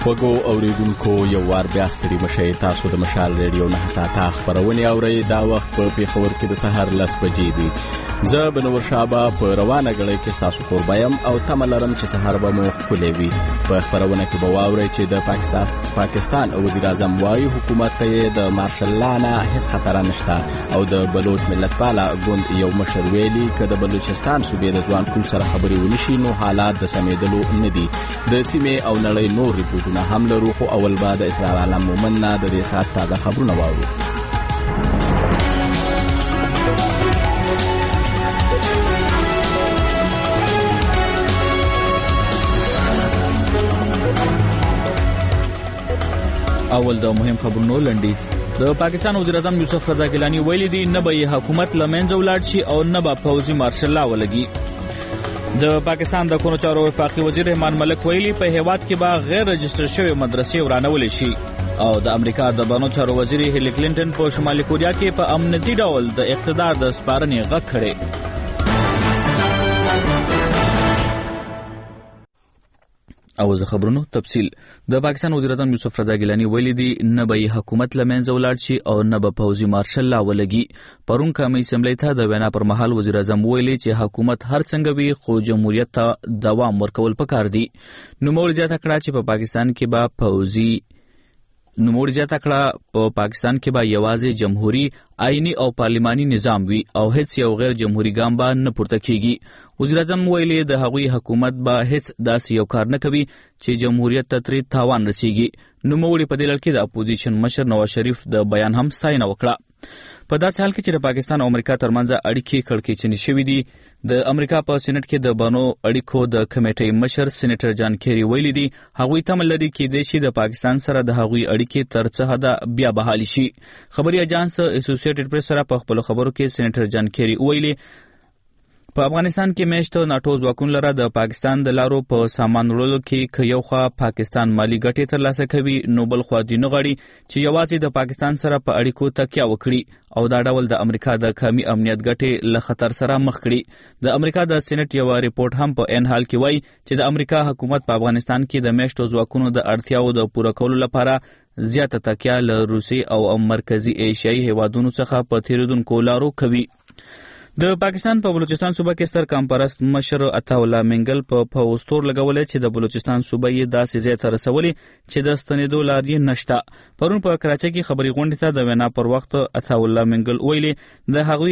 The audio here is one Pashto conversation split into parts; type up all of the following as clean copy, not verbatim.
خوږو اوریدونکو یو وار بیا ستړي مشئ. تاسو د مشال ریډیو 9 ساعته خبرونه اورئ. دا وخت په پیښور کې د سحر 10 بجې دي. زه بنور شابه په روانه غړې کې تاسو قربایم او تملرم چې سحر به مو خولې وي. په خبرونه کې به واورئ چې د پاکستان وزیر اعظم وايي حکومت ته د مارشل لا نه هیڅ خطر نشته او د بلوچ ملتپاله ګوند یو مشر ویلي چې د بلوچستان صوبې د ځوان کول سره خبرې ونشي نو حالات د سمېدلو نه دي. د سیمې او نړۍ نور ریپورتونه هم لرو خو اول بعد اسرار عالم مومن نه د دې ساعت تازه خبرونه واورو. اول د مهم خبرونو لنډیز. د پاکستان وزیر اعظم یوسف رضا ګیلانی ویلي دی نه به حکومت لمنځه ولاړ شي او نه به پوځي مارشل لا ولګي. د پاکستان د کونو چارو وفاقي وزیر رحمان ملک ویلي په هیواد کې به غیر رجسټر شوی مدرسې ورانول شي او د امریکا د بانو چارو وزیر هیلری کلینټن په شمالي کوریا کې په امنیتي ډول د اقتدار د سپارنې غږ کړی. او د خبرونو تفصیل. د پاکستان وزیر اعظم یوسف رضا ګیلانی ویلي دی نه به حکومت لمنځه ولاړ شي او نه به پوځي مارشل لا ولګي. پرون کمی اسمبلی ته د وینا پر مهال وزیر اعظم ویلي چې حکومت هر څنګه وي خو جمهوریت ته دوام ورکول پکار دي. نوموړي زیاته کړه چې په پاکستان کې به یوازې جمهوریت آئینی او پارلماني نظام وي او هیڅ یو غیر جمهوریت ګام به نه پورته کیږي. وزیر اعظم ویلي د هغوی حکومت به هیڅ داسې یو کار نه کوي چې جمهوریت ته ترې تاوان رسیږي. نوموړي په دې لړ کې د اپوزیشن مشر نواز شریف د بیان هم ستاینه وکړه. په داسې حال کې چې د پاکستان او امریکا ترمنځ اړیکې کړکېچنې شوې دي. د امریکا په سېنات کې د بانو اړیکو د کمیټې مشر سېنیټر جان کیری ویلي دي هغوی تمه لري کېدای شي د پاکستان سره د هغوی اړیکې تر څه حده بیا بحالي شي. خبري اجانس اسوسییټډ پریس سره په خپلو خبرو کې سېنیټر جان کیری ویلي په افغانستان کې میشتو ناټو ځواکونو لره د پاکستان د لارو په سامان وړلو کې که یو خوا پاکستان مالی ګټې ترلاسه کوي نو بل خوا دوی نه غواړي چې یوازې د پاکستان سره په اړیکو تکیه وکړي او دا ډول د امریکا د کمی امنیت ګټې له خطر سره مخ کړي. د امریکا د سېنات یو ریپورت هم په ان حال کې وایي چې د امریکا حکومت په افغانستان کې د میشتو ځواکونو د اړتیاو د پوره کولو لپاره زیاته تکیه له روسي او مرکزی ایشیایي هیوادونو څخه په تیریدونکو لارو کوي. د پاکستان په بلوچستان صوبه کې ستر کمپرست مشر عطا الله منګل په پوسټور لګولې چې د بلوچستان صوبه یې داسې ځای ته رسولې چې د ستنېدو لارې نشته. پرون په کراچۍ کې خبري غونډې ته د وینا پر وخت عطا الله منګل ویلي د هغوی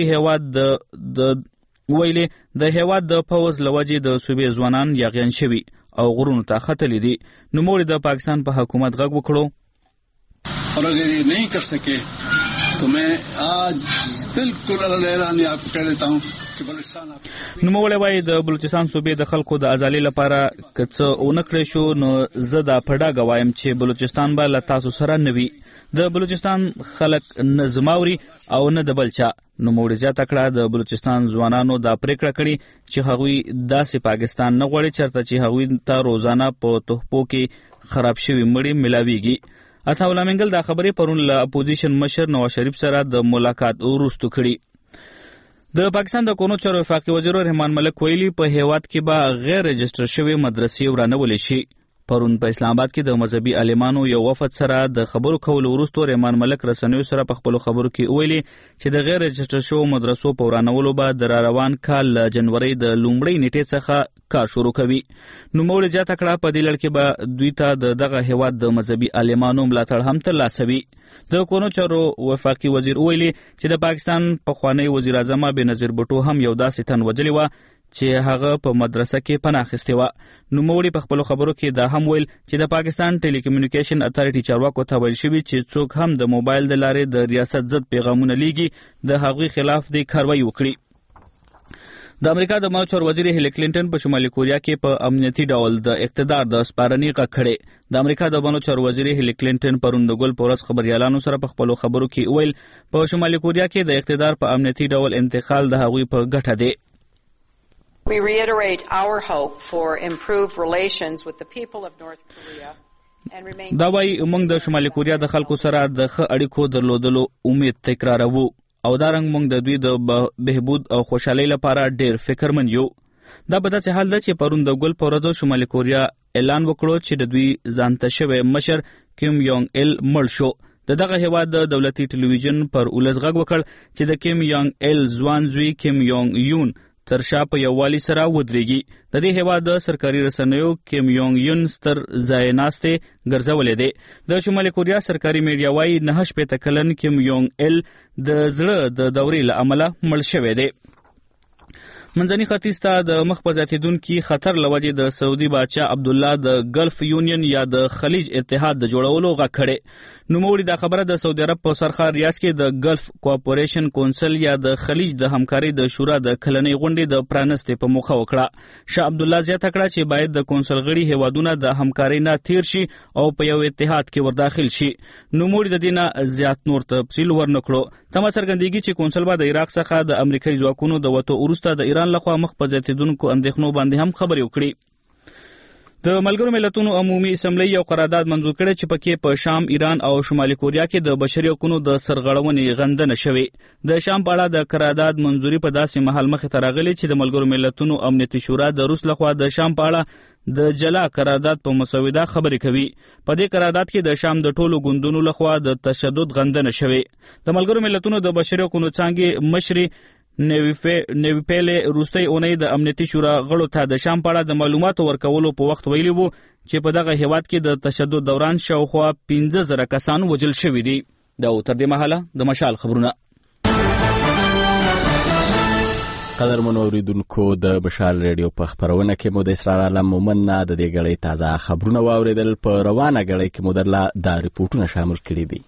هیواد د پوز لوجې د صوبې ځوانان یاغیان شوي او غرونو ته ختلي دي. نوموړي د پاکستان په حکومت غږ وکړو और अगर ये नहीं कर सके तो मैं आज बिल्कुल اعلان आपको कह देता हूं कि बलूचिस्तान نوموړی وایي د بلوچستان صوبې د خلکو د ازالۍ لپاره که څه ونه کړی شو نو زه دا په ډاګه وایم چې بلوچستان به له تاسو سره نه وي. د بلوچستان خلک نه زما اوري او نه د بل چا. نوموړي زیاته کړه د بلوچستان ځوانانو دا پریکړه کړې چې هغوی داسې پاکستان نه غواړي چېرته چې هغوی ته روزانه په تحفو کې خراب شوي مړي ملاویږي. عطا الله منګل دا خبرې پرون له اپوزیشن مشر نواز شریف سره د ملاقات وروسته کړي. د پاکستان د کونو چارو وفاقي وزیر رحمان ملک ویلي په هیواد کې به غیر رجسټر شوی مدرسې ورانول شي. پرون په اسلام آباد کې د مذهبي عالمانو یو وفد سره د خبرو کولو وروسته رحمان ملک رسنیو سره په خپلو خبرو کې ویلي چې د غیر رجسټر شوو مدرسو په ورانولو به د روان کال جنوري د لومړۍ نیټې څخه کار شروع کوي. نوموړي زیاته کړه په دې لړ کې به دوی ته دغه هیواد د مذهبي عالمانو ملاتړ هم ترلاسه وي. د کونو چارو وفاقي وزیر ویلي چې د پاکستان پخوانی وزیر اعظم بېنظیر بوټو هم یو داسې تن وژلی و چې هغه په مدرسه کې پناه اخیستې وه. نوموړي په خپلو خبرو کې دا هم ویل چې د پاکستان ټیلی کمیونیکیشن اتارټي چارواکو ته ویل شوي چې څوک هم د موبایل د لارې د ریاست ضد پیغامونه لیږي د هغوی خلاف د کاروایي وکړي. د امریکا د بانو چارو وزیر هیلری کلینټن په شمالي کوریا کې په امنیتي ډول د اقتدار د سپارنې غږ کړی. د امریکا د بانو چارو وزیر هیلری کلینټن پرون د ګل په ورځ خبریالانو سره په خپلو خبرو کې ویل په شمالي کوریا کې د اقتدار په امنیتي ډول انتقال د هغوی په ګټه دی. We reiterate our hope for improved relations with the people of North Korea and remain. دا وايي موږ د شمالي کوریا د خلکو سره د ښه اړیکو درلودلو امید تکراروو او دا رنګ موږ د دوی د بهبود او خوشحالۍ لپاره ډېر فکرمند یو. دا په داسې حال ده چې پرون د ګل په ورځ شمالي کوریا اعلان وکړو چې د دوی ځانته شوی مشر کیم یونګ ایل مړ شو. دغه هیواد د دولتي ټلویزیون پر ولس غږ وکړ چې د کیم یونګ ایل ځوان زوی کیم یونګ یون تر شا په یووالي سره ودرېږي. د دې هیواد د سرکاري رسنیو کیم یونګ یون ستر ځای ناستې ګرځولې دی. د شمالي کوریا سرکاري میډیا وایي 9 کلن کیم یونګ ایل د زړه د دورې له امله مړ شوی دی. منځني ختیځ ته د مخ په زیاتېدونکي خطر له وجې د سعودي باچا عبدالله د ګلف یونین یا د خلیج اتحاد د جوړولو غږ کړی. نوموړي دا خبره د سعودي عرب په سرخار ریاض کې د ګلف کوآپریشن کونسل یا د خلیج د همکارۍ د شورا د کلنۍ غونډې د پرانستې په موخه وکړه. شاه عبدالله زیاته کړه چې باید د کونسل غړي هیوادونه د همکارۍ نه تیر شي او په یو اتحاد کې ورداخل شي. نوموړي د دې نه زیات نور تفصیل ورنکړو. تمه څرګندېږي چې کونسل به د عراق څخه د امریکایي ځواکونو د وتو وروسته د ایران لخوا مخ په زیاتېدونکو اندېښنو باندې هم خبرې وکړي. د ملګرو ملتونو عمومي اسمبلی یو قرارداد منظور کړی چې پکې په شام، ایران او شمالي کوریا کې د بشري حقوقو د سرغړونې غندنه شوې. د شام په اړه د قرارداد منظوري په داسې مهال مخې ته راغلې چې د ملګرو ملتونو امنیتي شورا د روس لخوا د شام په اړه د جلا قرارداد په مسوده خبرې کوي. په دې قرارداد کې د شام د ټولو ګوندونو لخوا د تشدد غندنه شوې. د ملګرو ملتونو د بشري حقوقو څانګې مشري نیویپیلې روستۍ اونۍ د امنیتي شورا غړو ته د شام په اړه د معلوماتو ورکولو په وخت ویلي وو چې په دغه هیواد کې د تشدد دوران شاوخوا 15,000 کسان وژل شوي دي. دا تر دې مهاله د مشال خبرونه. قدرمنو اوریدونکو، د مشال ریډیو په خپرونه کې مو د اسرار عالم مومن نه د دې غړي تازه خبرونه واوریدل. په روانه غړي کې مو درله دا ریپورتونه شامل کړي دي.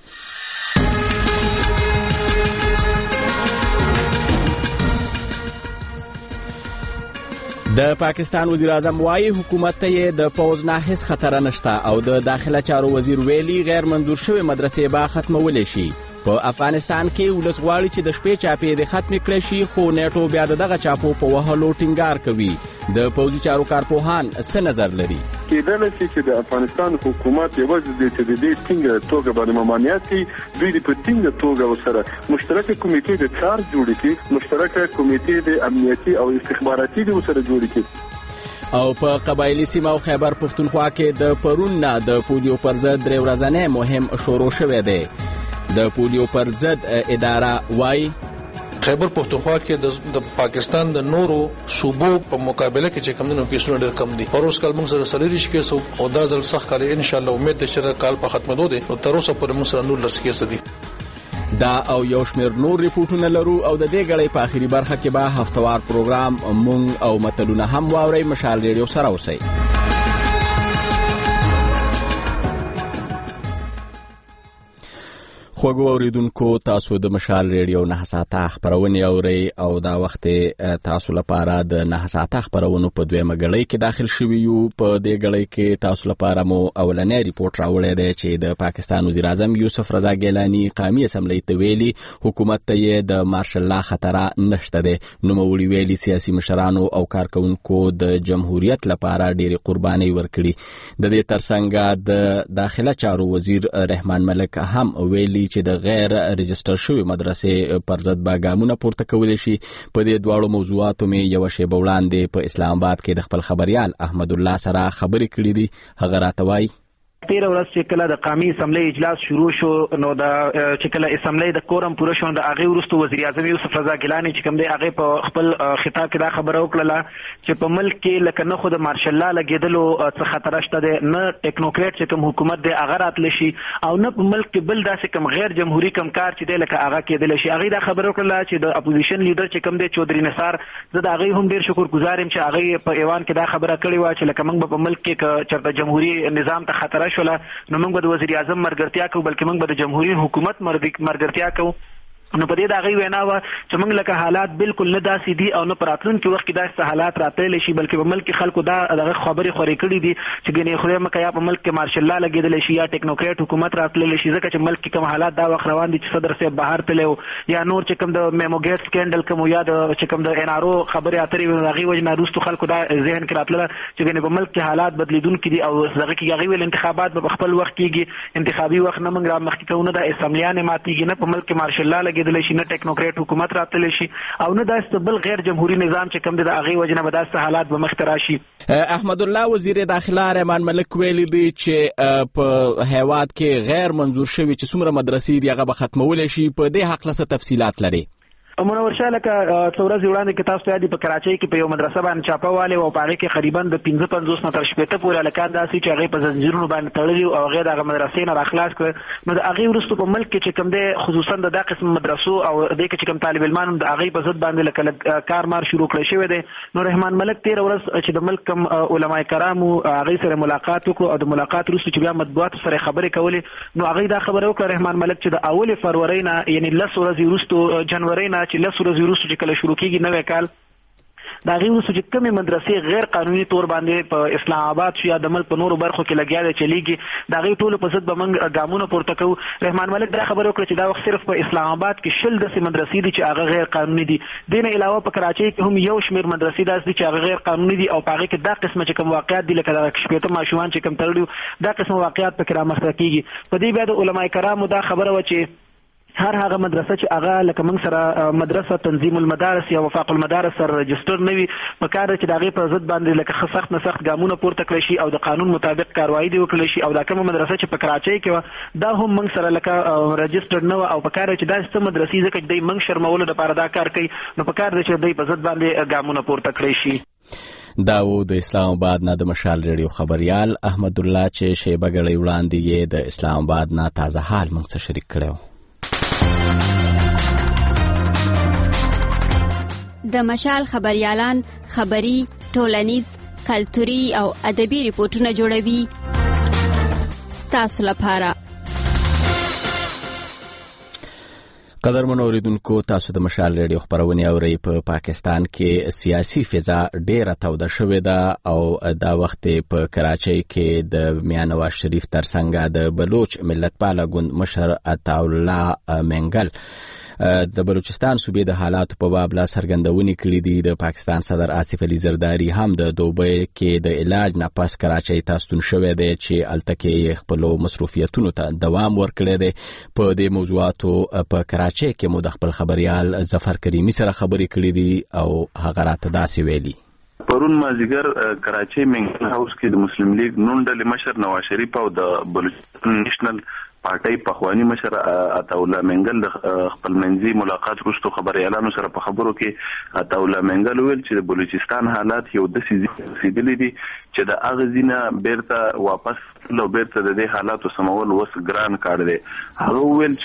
د پاکستان وزیر اعظم وايي حکومت ته د پوز نه هیڅ خطر نشته او د داخله چارو وزیر ویلي غیر منظور شوی مدرسې به ختمولې شي. په افغانستان کې ولس غواړي چې د شپې چاپې د ختم کړي شي، خو نیټو بیا دغه چاپو په وهلو ټینګار کوي. د پوزي چارو کارپوهان څه نظر لري؟ کېدل شي چې د افغانستان حکومت یوازې د تدبیر ټینګه توګه باندې ممانعت کوي، دوی په ټینګه توګه وسره مشترکه کمیټې د چارج جوړ کړي، مشترکه کمیټې د امنیتي او استخباراتي د وسره جوړ کړي. او په قبایلی سیمه او خیبر پښتونخوا کې د پرون نه د پولیو پر ضد 3 ورځنی مهم شروع شوی دی. د پولیو پر ضد اداره وايي خیبر پښتونخوا کې د پاکستان د نورو صوبو په مقابله کې چې کمونو کیسونه ډېر کم دي. پروس کال موږ سره سلیریش کې او دا ځل سخت کال ان شاء الله امید ده چې کال په ختمېدو دي نو تر اوسه پورې موږ سره 19 کیسه دي. دا او یو شمېر نور ریپورتونه لرو او د دې غړي په اخیری برخه کې به هفتوار پروګرام مونږ او متلونه هم واوري. مشال ریډیو سره اوسئ. خوږو اوریدونکو، تاسو د مشال ریډیو 9 ساعته خبرونه اورئ او دا وخت تاسو لپاره د 9 ساعته خبرونو په دویمه غړي کې داخل شوي یو. په دې غړي کې تاسو لپاره مو اولنې ریپورت راوړی دی چې د پاکستان وزیر اعظم یوسف رضا ګیلانی قومي اسمبلی ته ویلي حکومت ته د مارشل لا خطر نشته دی. نوموړي ویلي سیاسي مشرانو او کارکونکو د جمهوریت لپاره ډېری قرباني ورکړي. د دې ترڅنګ د داخله چارو وزیر رحمان ملک هم ویلي چې د غیر رجستر شوی مدرسې پر ضد به ګامونه پورته کولی شي. په دې دواړو موضوعاتو مې یو شیبه وړاندې په اسلام آباد کې د خپل خبريال احمد الله سره خبرې کړې دي. هغه راته وایي 13 ورځ چې کله د قومي اسمبلی اجلاس شروع شو نو د چې کله اسمبلی د کورم پوره شو د هغه وروسته وزیر اعظم یوسف رضا ګیلانی چې کوم دی هغه په خپل خطاب کې دا خبره وکړه چې په ملک کې لکه نه خو د مارشل لا لګیدلو څه خطر شته دی، نه ټیکنوکریټ چې کوم حکومت دی هغه راتلی شي، او نه په ملک کې بل داسې کوم غیر جمهوریت کوم کار چې دی لکه هغه کېدلی شي. هغه دا خبره وکړه چې د اپوزیشن لیډر چې کوم دی چودري نثار، زه د هغه هم ډیر شکرګزار یم چې هغه په ایوان کې دا خبره کړې و چې لکه موږ په ملک کې چرته جمهوریت نظام ته خطر شوله نو موږ به د وزیر اعظم مرګرتیا کوو، بلکې موږ به د جمهوریت حکومت مرګرتیا کوو. نو په دې د هغې وینا وه چې موږ لکه حالات بالکل نه داسې دي او نه په راتلونکي وخت کې داسې حالات راتللی شي، بلکې په ملک کې خلکو دا دغه خبرې خورې کړي دي چې ګنې خدای مکه یا په ملک کې مارشل لا لګېدلی شي یا ټیکنوکریټ حکومت راتللی شي، ځکه چې ملک کې کوم حالات دا وخت روان دي چې صدر صاحب بهر تللی یا نور چې کوم د میموګیټ سکینډل کوم یا د چې کوم د NRO خبرې اترې وې هغې وجې نه وروستو خلکو دا ذهن کې راتلله چې ګنې په ملک کې حالات بدلیدونکي دي او دغه کې هغې ویل انتخابات به په خپل وخت کېږي، انتخابي وخت نه موږ را مخکې کوو، نه د اسمبلیانې ماتېږي، نه په ملک کې مارشل لا لګیدل شي، نه ټیکنوکریټ حکومت راتلی شي او نه داسې بل غیر جمهوریت نظام چې کوم دی د هغې وجې نه به داسې حالات به مخته راشي. احمد الله وزیر داخله رحمان ملک ویلي دی چې په هیواد کې غیر منظور شوي چې څومره مدرسې دي هغه به ختمولی شي. په دې هکله څه تفصیلات لري؟ منور شاه لکه څو ورځې وړاندې کې تاسو ته یاد دي په کراچۍ کې په یو مدرسه باندې چاپه والې او په هغې کې قریبا د 55 نه تر 80 پورې هلکان داسې چې هغې په زنځیرونو باندې تړلي او هغې د هغه مدرسې نه راخلاص کړه. نو د هغې وروسته په ملک کې چې کوم دی خصوصا د دا قسم مدرسو او دې کې چې کوم طالب علمان د هغې په ضد باندې لکه کار مار شروع کړی شوی دی. نو رحمان ملک تېره ورځ چې د ملک کوم علما کرامو هغې سره ملاقات وکړو او د ملاقات وروسته چې بیا مطبوعاتو سره خبرې کولې نو هغې دا خبره وکړه رحمان ملک چې د اول فروری نه یعنی 10 ورځې وروسته جنوري نه چې 10 ورځې وروسته چې کله شروع کېږي نوی کال د هغې وروسته چې کومې مدرسې غیر قانوني طور باندې په اسلام آباد شو یا د ملک په نورو برخو کې لګیا دی چلیږي د هغې ټولو په ضد به موږ ګامونه پورته کوو. رحمان ملک دا خبره وکړه چې دا وخت صرف په اسلام آباد کې 10 داسې مدرسې دي چې هغه غیر قانوني دي. دې نه علاوه په کراچۍ کې هم یو شمېر مدرسې داسې دي چې هغه غیر قانوني دي او په هغې کې دا قسمه چې کوم واقعات دي لکه د 80 ماشومان چې کوم تړلي دا قسم واقعات پکې رامخته کېږي. په دې بیا د علما کرامو دا خبره وه چې هر هغه مدرسه چې هغه لکه موږ سره مدرسه تنظیم المدارس یا وفاق المدارس سره رجسټر نه وي په کار چې د هغې په ضد باندې لکه ښه سخت نه سخت ګامونه پورته کړی شي او د قانون مطابق کاروایي دې وکړلی شي. او دا کومه مدرسه چې په کراچۍ کې وه دا هم موږ سره لکه رجسټر نه وه او په کار چې داسې څه مدرسې ځکه چې دوی موږ شرمولو دپاره دا کار کوي نو په کار دی چې دوی په ضد باندې ګامونه پورته کړی شي. دا و د اسلام آباد نه د مشال ریډیو خبریال احمد الله چې شیبه ګړۍ وړاندې یې د اسلام آباد نه تازه حال موږ سره شریک کړی. د مشال خبریالان خبری، ټولنیز، کلتوري او ادبي ریپورتونه جوړوي ستاسو لپاره. قدرمنو اوریدونکو تاسو د مشال ریډیو خبرونه اورئ. په پاکستان کې سیاسي فضا ډیره توده شوې ده او دا وخت په کراچۍ کې د میاں نواز شریف ترڅنګ د بلوچ ملتپاله ګوند مشر عطاالله منګل د بلوچستان صوبې د حالاتو په باب لا څرګندونې کړې دي. د پاکستان صدر آصف علي زرداري هم د دوبۍ کې د علاج نه پس کراچۍ ته ستون شوی دی چې هلته کې خپلو مصروفیتونو ته دوام ورکړی دی. په دې موضوعاتو په کراچۍ کې مو د خپل خبریال ظفر کریمي سره خبرې کړې دي او هغه راته داسې ویلي. پرون مازدیګر کراچۍ منګل هاوس کې د مسلم لیگ نون ډلې مشر نواز شریف او د بلوچستان نیشنل پارټۍ پخوانی مشر عطاالله منګل خپل منځي ملاقات وروسته خبريالانو سره په خبرو کې عطاالله منګل ویل چې د بلوچستان حالات یو د سیدلې دي چې د اغزینه بیرته واپس لو بیرته د دې حالاتو سمول وس ګران کار دی. هغه ویل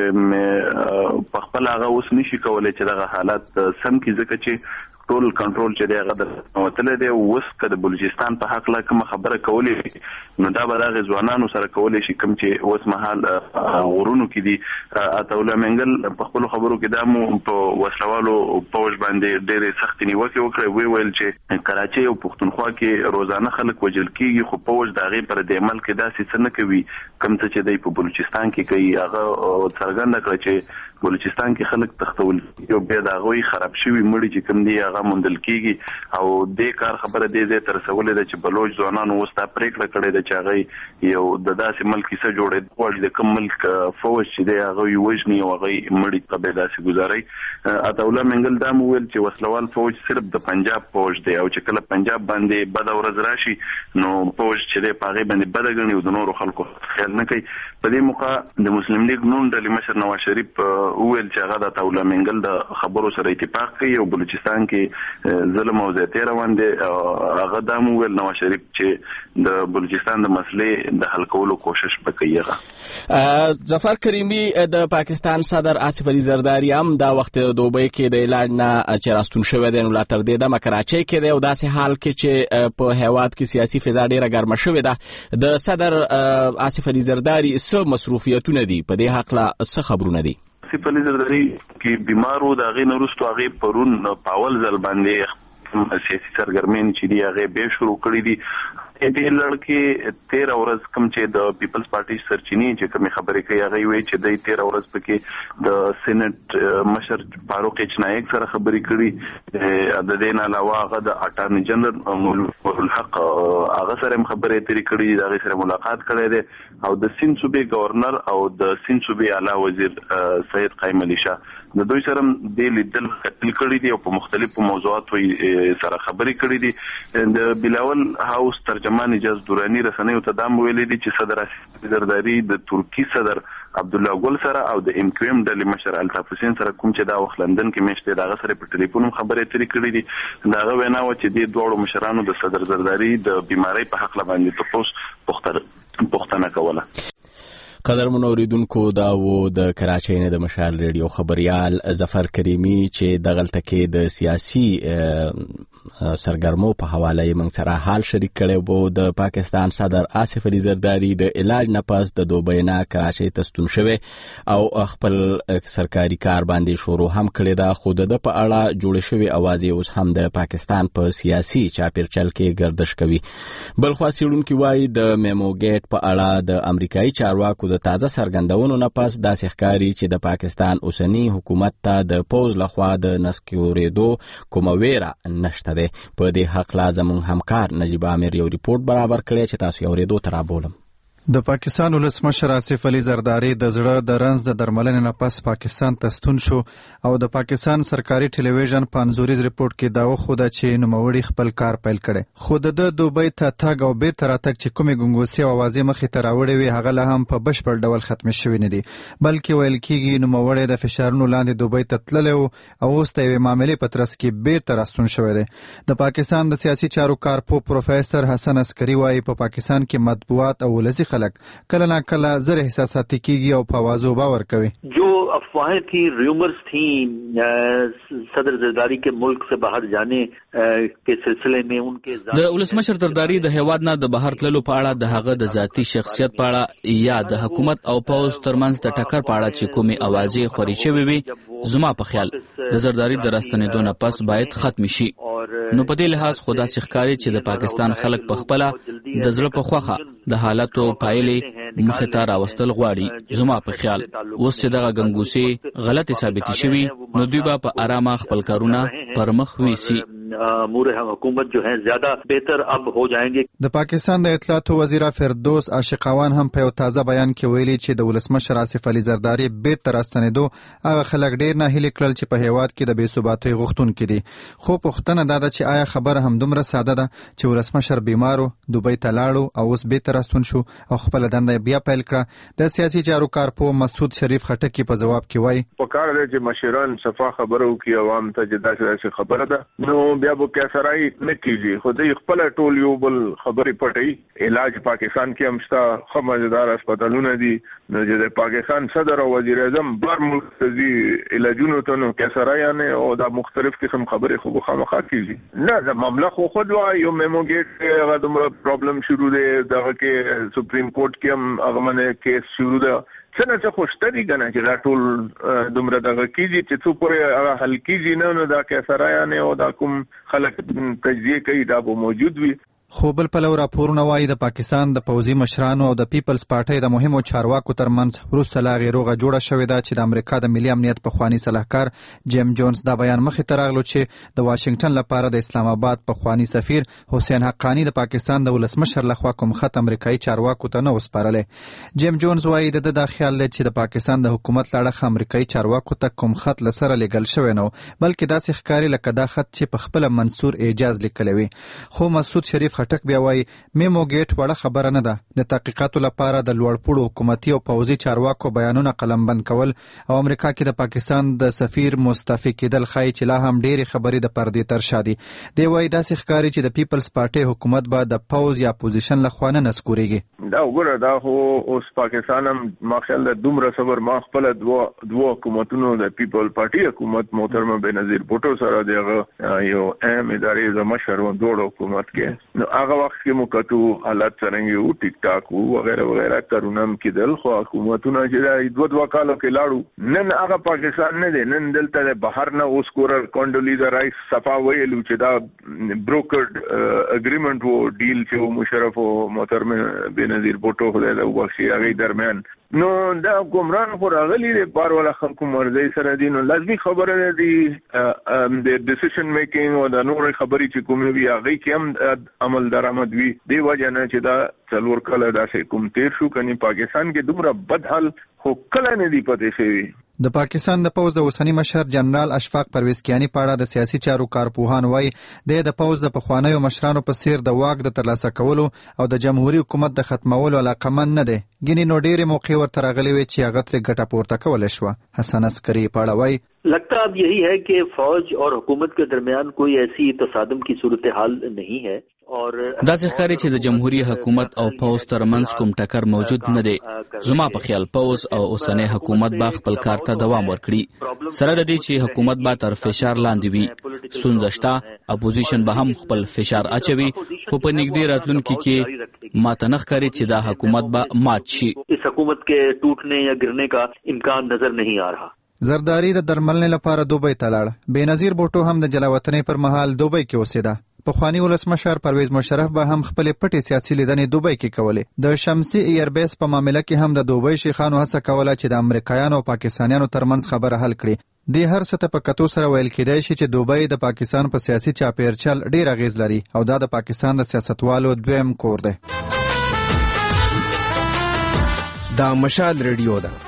چې په خپل هغه اوس نشي کولای چې دغه حالات سم کې ځکه چې ټول کنټرول چې دی هغه د وتل دی. اوس که د بلوچستان په حق لا کوم خبره کولې نو دا به د ځوانانو سره کولای شي کوم چې اوس مهال غورونو کې دي. عطاالله منګل په خپل خبرو کې دا مو په وسلوالو پوج باندې ډېرې سختې نیوکې وکړې. ویل چې کراچۍ او پښتونخوا کې روزانه خلک وژل کېږي خو پوج د هغې پر د عمل کې داسې څه نه کوي کوم څه چې دی په بلوچستان کې کوي. هغه څرګنده کړه چې بلوچستان کې خلک تختول یو بیا د هغوی خراب شوي مړي چې کوم دی هغه موندل کېږي او دې کار خبره دې ځای ته رسولې ده چې بلوچ ځوانانو اوس دا پرېکړه کړې ده چې هغوی یو د داسې ملک کیسه جوړېدل غواړي د کوم ملک فوج چې دی هغه یې وژني او هغوی مړي ته به داسې ګزاروي. عطاالله منګل دا مو ویل چې وسلوال فوج صرف د پنجاب فوج دی او چې کله پنجاب باندې بده ورځ راشي نو فوج چې دی په هغې باندې بده ګڼي او د نورو خلکو خیال نه کوي. په دې موقع د مسلم لیگ نون ډلې مشر نواز شریف ویل چې هغه د عطاالله منګل د خبرو سره اتفاق کوي او بلوچستان کې ظلم او زیاتې روان دي. هغه دا مو ویل نواز شریف چې د بلوچستان د مسلې د حل کولو کوشش وکړي. ظفر کریمي د پاکستان صدر آصف علي زرداري هم دا وخت د دوبۍ کې د علاج نه چې راستون شوی دی نو لا تر دې دمه کراچۍ کې دی او داسې حال کې چې په هیواد کې سیاسي فضا ډېره ګرمه شوې ده. د صدر آصف علي زرداري څه مصروفیتونه دي په دې هکله څه خبرونه دي؟ آصف علي زرداري کې بیمار و د هغې نه وروسته هغې پرون په اول ځل باندې سیاسي سرګرمین چې دي هغې بیا شروع کړي دي. دې لړ کې 13 ورځ کوم چې د پیپلز پارټي سرچینی چې کوم خبرې کوي هغه وی چې د 13 ورځ پکې د سېنات مشر فاروق چنایک سره خبرې کړي د دې نه علاوه هغه د اټارنی جنرال مولوی الحق هغه سره خبرې ترې کړي دا سره ملاقات کړي دي او د سیند صوبې گورنر او د سیند صوبې اعلی وزیر سید قائم علي شاه د دوی سره د لیدل کتل کړي دي او په مختلفو موضوعاتو سره خبرې کړي دي د بلاول هاوس ترجمان اجاز دورانی رسنیو ته دام ویلي دي چې صدر اسد زرداری د ترکی صدر عبد الله ګل سره او د ام کیو ام د مشر الطاف حسین سره کوم چې دا وخت لندن کې میشته دا سره په ټلیفون خبرې ترې کړې دي دا غوښنه و چې د دوه مشرانو د صدر زرداری د بیماری په حق باندې تاسو پوښتنه کوله. قدر منوریدونکو دا و د کراچۍ نه د مشال ریډیو خبريال ظفر کریمی چې دغلته کې د سیاسي سرګرمو په حواله یې موږ سره حال شریک کړی وو. د پاکستان صدر آصف علي زرداری د علاج نه پس د دوبۍ نه کراچۍ ته ستون شوی او خپل سرکاري کار باندې شروع هم کړی دا. خو د په اړه جوړ شوی اوازې اوس هم د پاکستان په سیاسي چاپیرچل کې گردش کوي. بل خو سیړونکو وایي د میمو ګیټ په اړه د امریکایي چارواکو د تازه سرګندونو نه پس داسې ښکاري چې د پاکستان اوسنی حکومت ته د پوز لخوا د نسکورېدو کومه ویره نشته ده. په دې حق لازم همکار نجیب عامر یو ریپورت برابر کړی چې تاسو یې اورېدو ته رابولم. د پاکستان ولسمشر آصف علي زرداری د زړه د رنځ د درملنې نه پس پاکستان ته ستون شو او د پاکستان سرکاري ټلویزیون په انځوریز ریپورت کې دا وښوده چې نوموړي خپل کار پیل کړی. خو د دوبۍ ته تګ او بیرته راتګ چې کومې ګنګوسې او اوازې مخې ته راوړې وي هغه لا هم په بشپړ ډول ختمې شوي نه دي، بلکې ویل کېږي نوموړی د فشارونو لاندې دوبۍ ته تللی و او اوس د یوې معاملې په ترڅ کې بیرته راستون شوی دی. د پاکستان د سیاسي چارو کارپو پروفیسر حسن عسکري وایي په پاکستان کې مطبوعات او ولسي خلک کله نا کله زر احساساتي کیږي او په आवाजو باور کوي. जो अफवाहें थी, रूमर्स थी सदर जरदारी के मुल्क से बाहर जाने के सिलसिले में उनके د ولسمشر زرداری د هیواد نه د بهر تللو په اړه د هغه د ذاتی شخصیت په اړه یا د حکومت او پوز ترمنځ د ټکر په اړه چې کومې اوازې خوري شوې وي زما په خیال د زرداری د راستنېدو نه پس باید ختم شي. نو په دې لحاظ خدا ښکاري چې د پاکستان خلک په خپل د زړه په خوخه د حالاتو پایلې مخې ته راوستل غواړي. زما په خیال اوس چې دغه ګنګوسې غلطي ثابتې شوي نو دوی به په آرامه خپل کارونه پر مخ ویسي. امور حکومت جو ہے زیادہ بہتر اب ہو جائیں گے. د پاکستان د اطلاعات وزیر فردوس عاشقوان هم په یو تازه بیان کې ویلي چې د ولسمشر آصف علي زرداری بیرته راستنېدو هغه خلک ډېر ناهیلي کړل چې په هیواد کې د بې ثباتۍ غوښتونکي دي. خو پوښتنه دا ده چې آیا خبره همدومره ساده ده چې ولسمشر بیمارو دوبۍ ته لاړو او اوس بیرته راستون شو او خپله دنده بیا پیل کړه؟ د سیاسي چارو کارپو مسعود شریف خټکي په ځواب کې وایي پکار دی چې مشران صفا خبرو کې عوام ته چې داسې خبره ده نو بیا به کیسرای نه کیږي. خو دې خپل ټول یو بل خبرې پټي. علاج پاکستان کې هم شته، خمجدار هسپتالونه دي. نو چې د پاکستان صدر او وزیر اعظم بر ملک ته علاجونو ته نو کیسرای نه او دا مختلف قسم خبرې خو خامخا کیږي نه. د معاملہ خو خود وایي یو میمو ګیټ هغه دومره پرابلم شروع دی دغه کې سپریم کورټ کې هم هغه باندې کیس شروع ده. څنګه خوشتري کنه چې دا ټول دومره دغه کیږي چې څو پورې حل کیږي نه نو دا کیسرای نه او دا کوم خلک تجزیه کوي دا به موجود وي. خو بل پلو راپورونه وایي د پاکستان د پوځي مشرانو او د پیپلز پارټۍ د مهمو چارواکو ترمنځ وروسته لا هغې روغه جوړه شوې ده چې د امریکا د ملي امنیت پخواني سلاکار جیم جونز دا بیان مخې ته راغلو چې د واشنگټن لپاره د اسلام آباد پخواني سفیر حسین حقانی د پاکستان د ولسمشر لخوا کوم خط امریکایي چارواکو ته نه وسپارلی. جیم جونز وایي د دا خیال دی چې د پاکستان د حکومت له اړخه امریکایي چارواکو ته کوم خط له سره لیږل شوی نه و، بلکې داسې ښکاري لکه دا خط چې په خپله منصور اعجاز لیکلی وي. خو مسعود شریف خټک بیا وایي میمو ګیټ وړه خبره نه ده. د تحقیقاتو لپاره د لوړپوړو حکومتي او پوځي چارواکو بیانونه قلمبند کول او امریکا کې د پاکستان د سفیر مستعفي کېدل ښایي چې لا هم ډېرې خبرې د پردې تر شا دي. دی وایي داسې ښکاري چې د پیپلز پارټۍ حکومت به د پوځ یا اپوزیشن لخوا نه نسکورېږي. دا وګوره دا خو اوس پاکستان هم ما خیال د دومره صبر ما خپل دوه حکومتونو د پیپل پارټي حکومت محترم بېنظیر بوټو سره دغه یو اهم ادارې د مشر و دوه حکومت کې هغه وخت کې مو کتو حالات څنګه وو ټیک ټاک وو وغیرہ وغیرہ کرونا کې دل خو حکومتونه چې دوه کالو کې لاړو نن هغه پاکستان نه دی نن دلته بهر نه اوس کورر کونډولیزا رایس صفا ویلو چې دا بروکرډ اګریمنت وو ډیل چې مشرف او محترم بنظیر بوټو خدای له وخت هغه درمیان نو دا ګمران خو راغلي د بار ولا خلکو مرزي سره دي نو لازمي خبره دي د ډیسیژن میکینګ او د نور خبرې چې کومې وي هغه کې هم عمل درآمد وي دی وجه نه چې دا څلور کله داسې کوم تیر شو کني پاکستان کې دومره بد حال خو کله نه دی پاتې شوی د پاکستان د پوز د اوسنی مشر جنرال اشفاق پرویز کیانی په اړه د سیاسي چارو کارپوهان وایي د پوز د پخوانیو مشرانو په څیر د واک د ترلاسه کولو او د جمهوریت حکومت د ختمولو علاقمند نه دی ګینې نو ډېرې موقع ورته راغلي وي چې هغه ترې ګټه پورته کولی شوه حسن عسکري په اړه وایي लगता अब यही है कि फौज और हुकूमत के दरमियान कोई ऐसी تصادم की सूरत-ए-हाल नहीं है और داسې ښکاري چې د جمهوریت حکومت او پوز ترمنځ کوم ټکر موجود نه دی زما په خیال پوز او اوسنی حکومت به خپل کار ته دوام ورکړي سره د دې چې حکومت به تر فشار لاندې وي ستونزه شته اپوزیشن به هم خپل فشار اچوي خو په نږدې راتلونکي کې ماته نه ښکاري چې دا حکومت به مات شي اس حکومت के टूटने या गिरने का इम्कान नजर नहीं आ रहा زرداری د درملنې لپاره دوبۍ ته لاړ بېنظیر بوټو هم د جلاوطنۍ پر مهال دوبۍ کې اوسېده پخواني ولسمشر پرویز مشرف به هم خپلې پټې سیاسي لیدنې دوبۍ کې کولې د شمسي ایربیس په معامله کې هم د دوبۍ شیخانو هڅه کوله چې د امریکایانو او پاکستانیانو ترمنځ خبره حل کړي د هر څه ته په کتو سره ویل کېدای شي چې دوبۍ د پاکستان په سیاسي چاپیرچل ډېر اغیز لري او دا د پاکستان د سیاستوالو دویم کور دی دا مشال ریډیو ده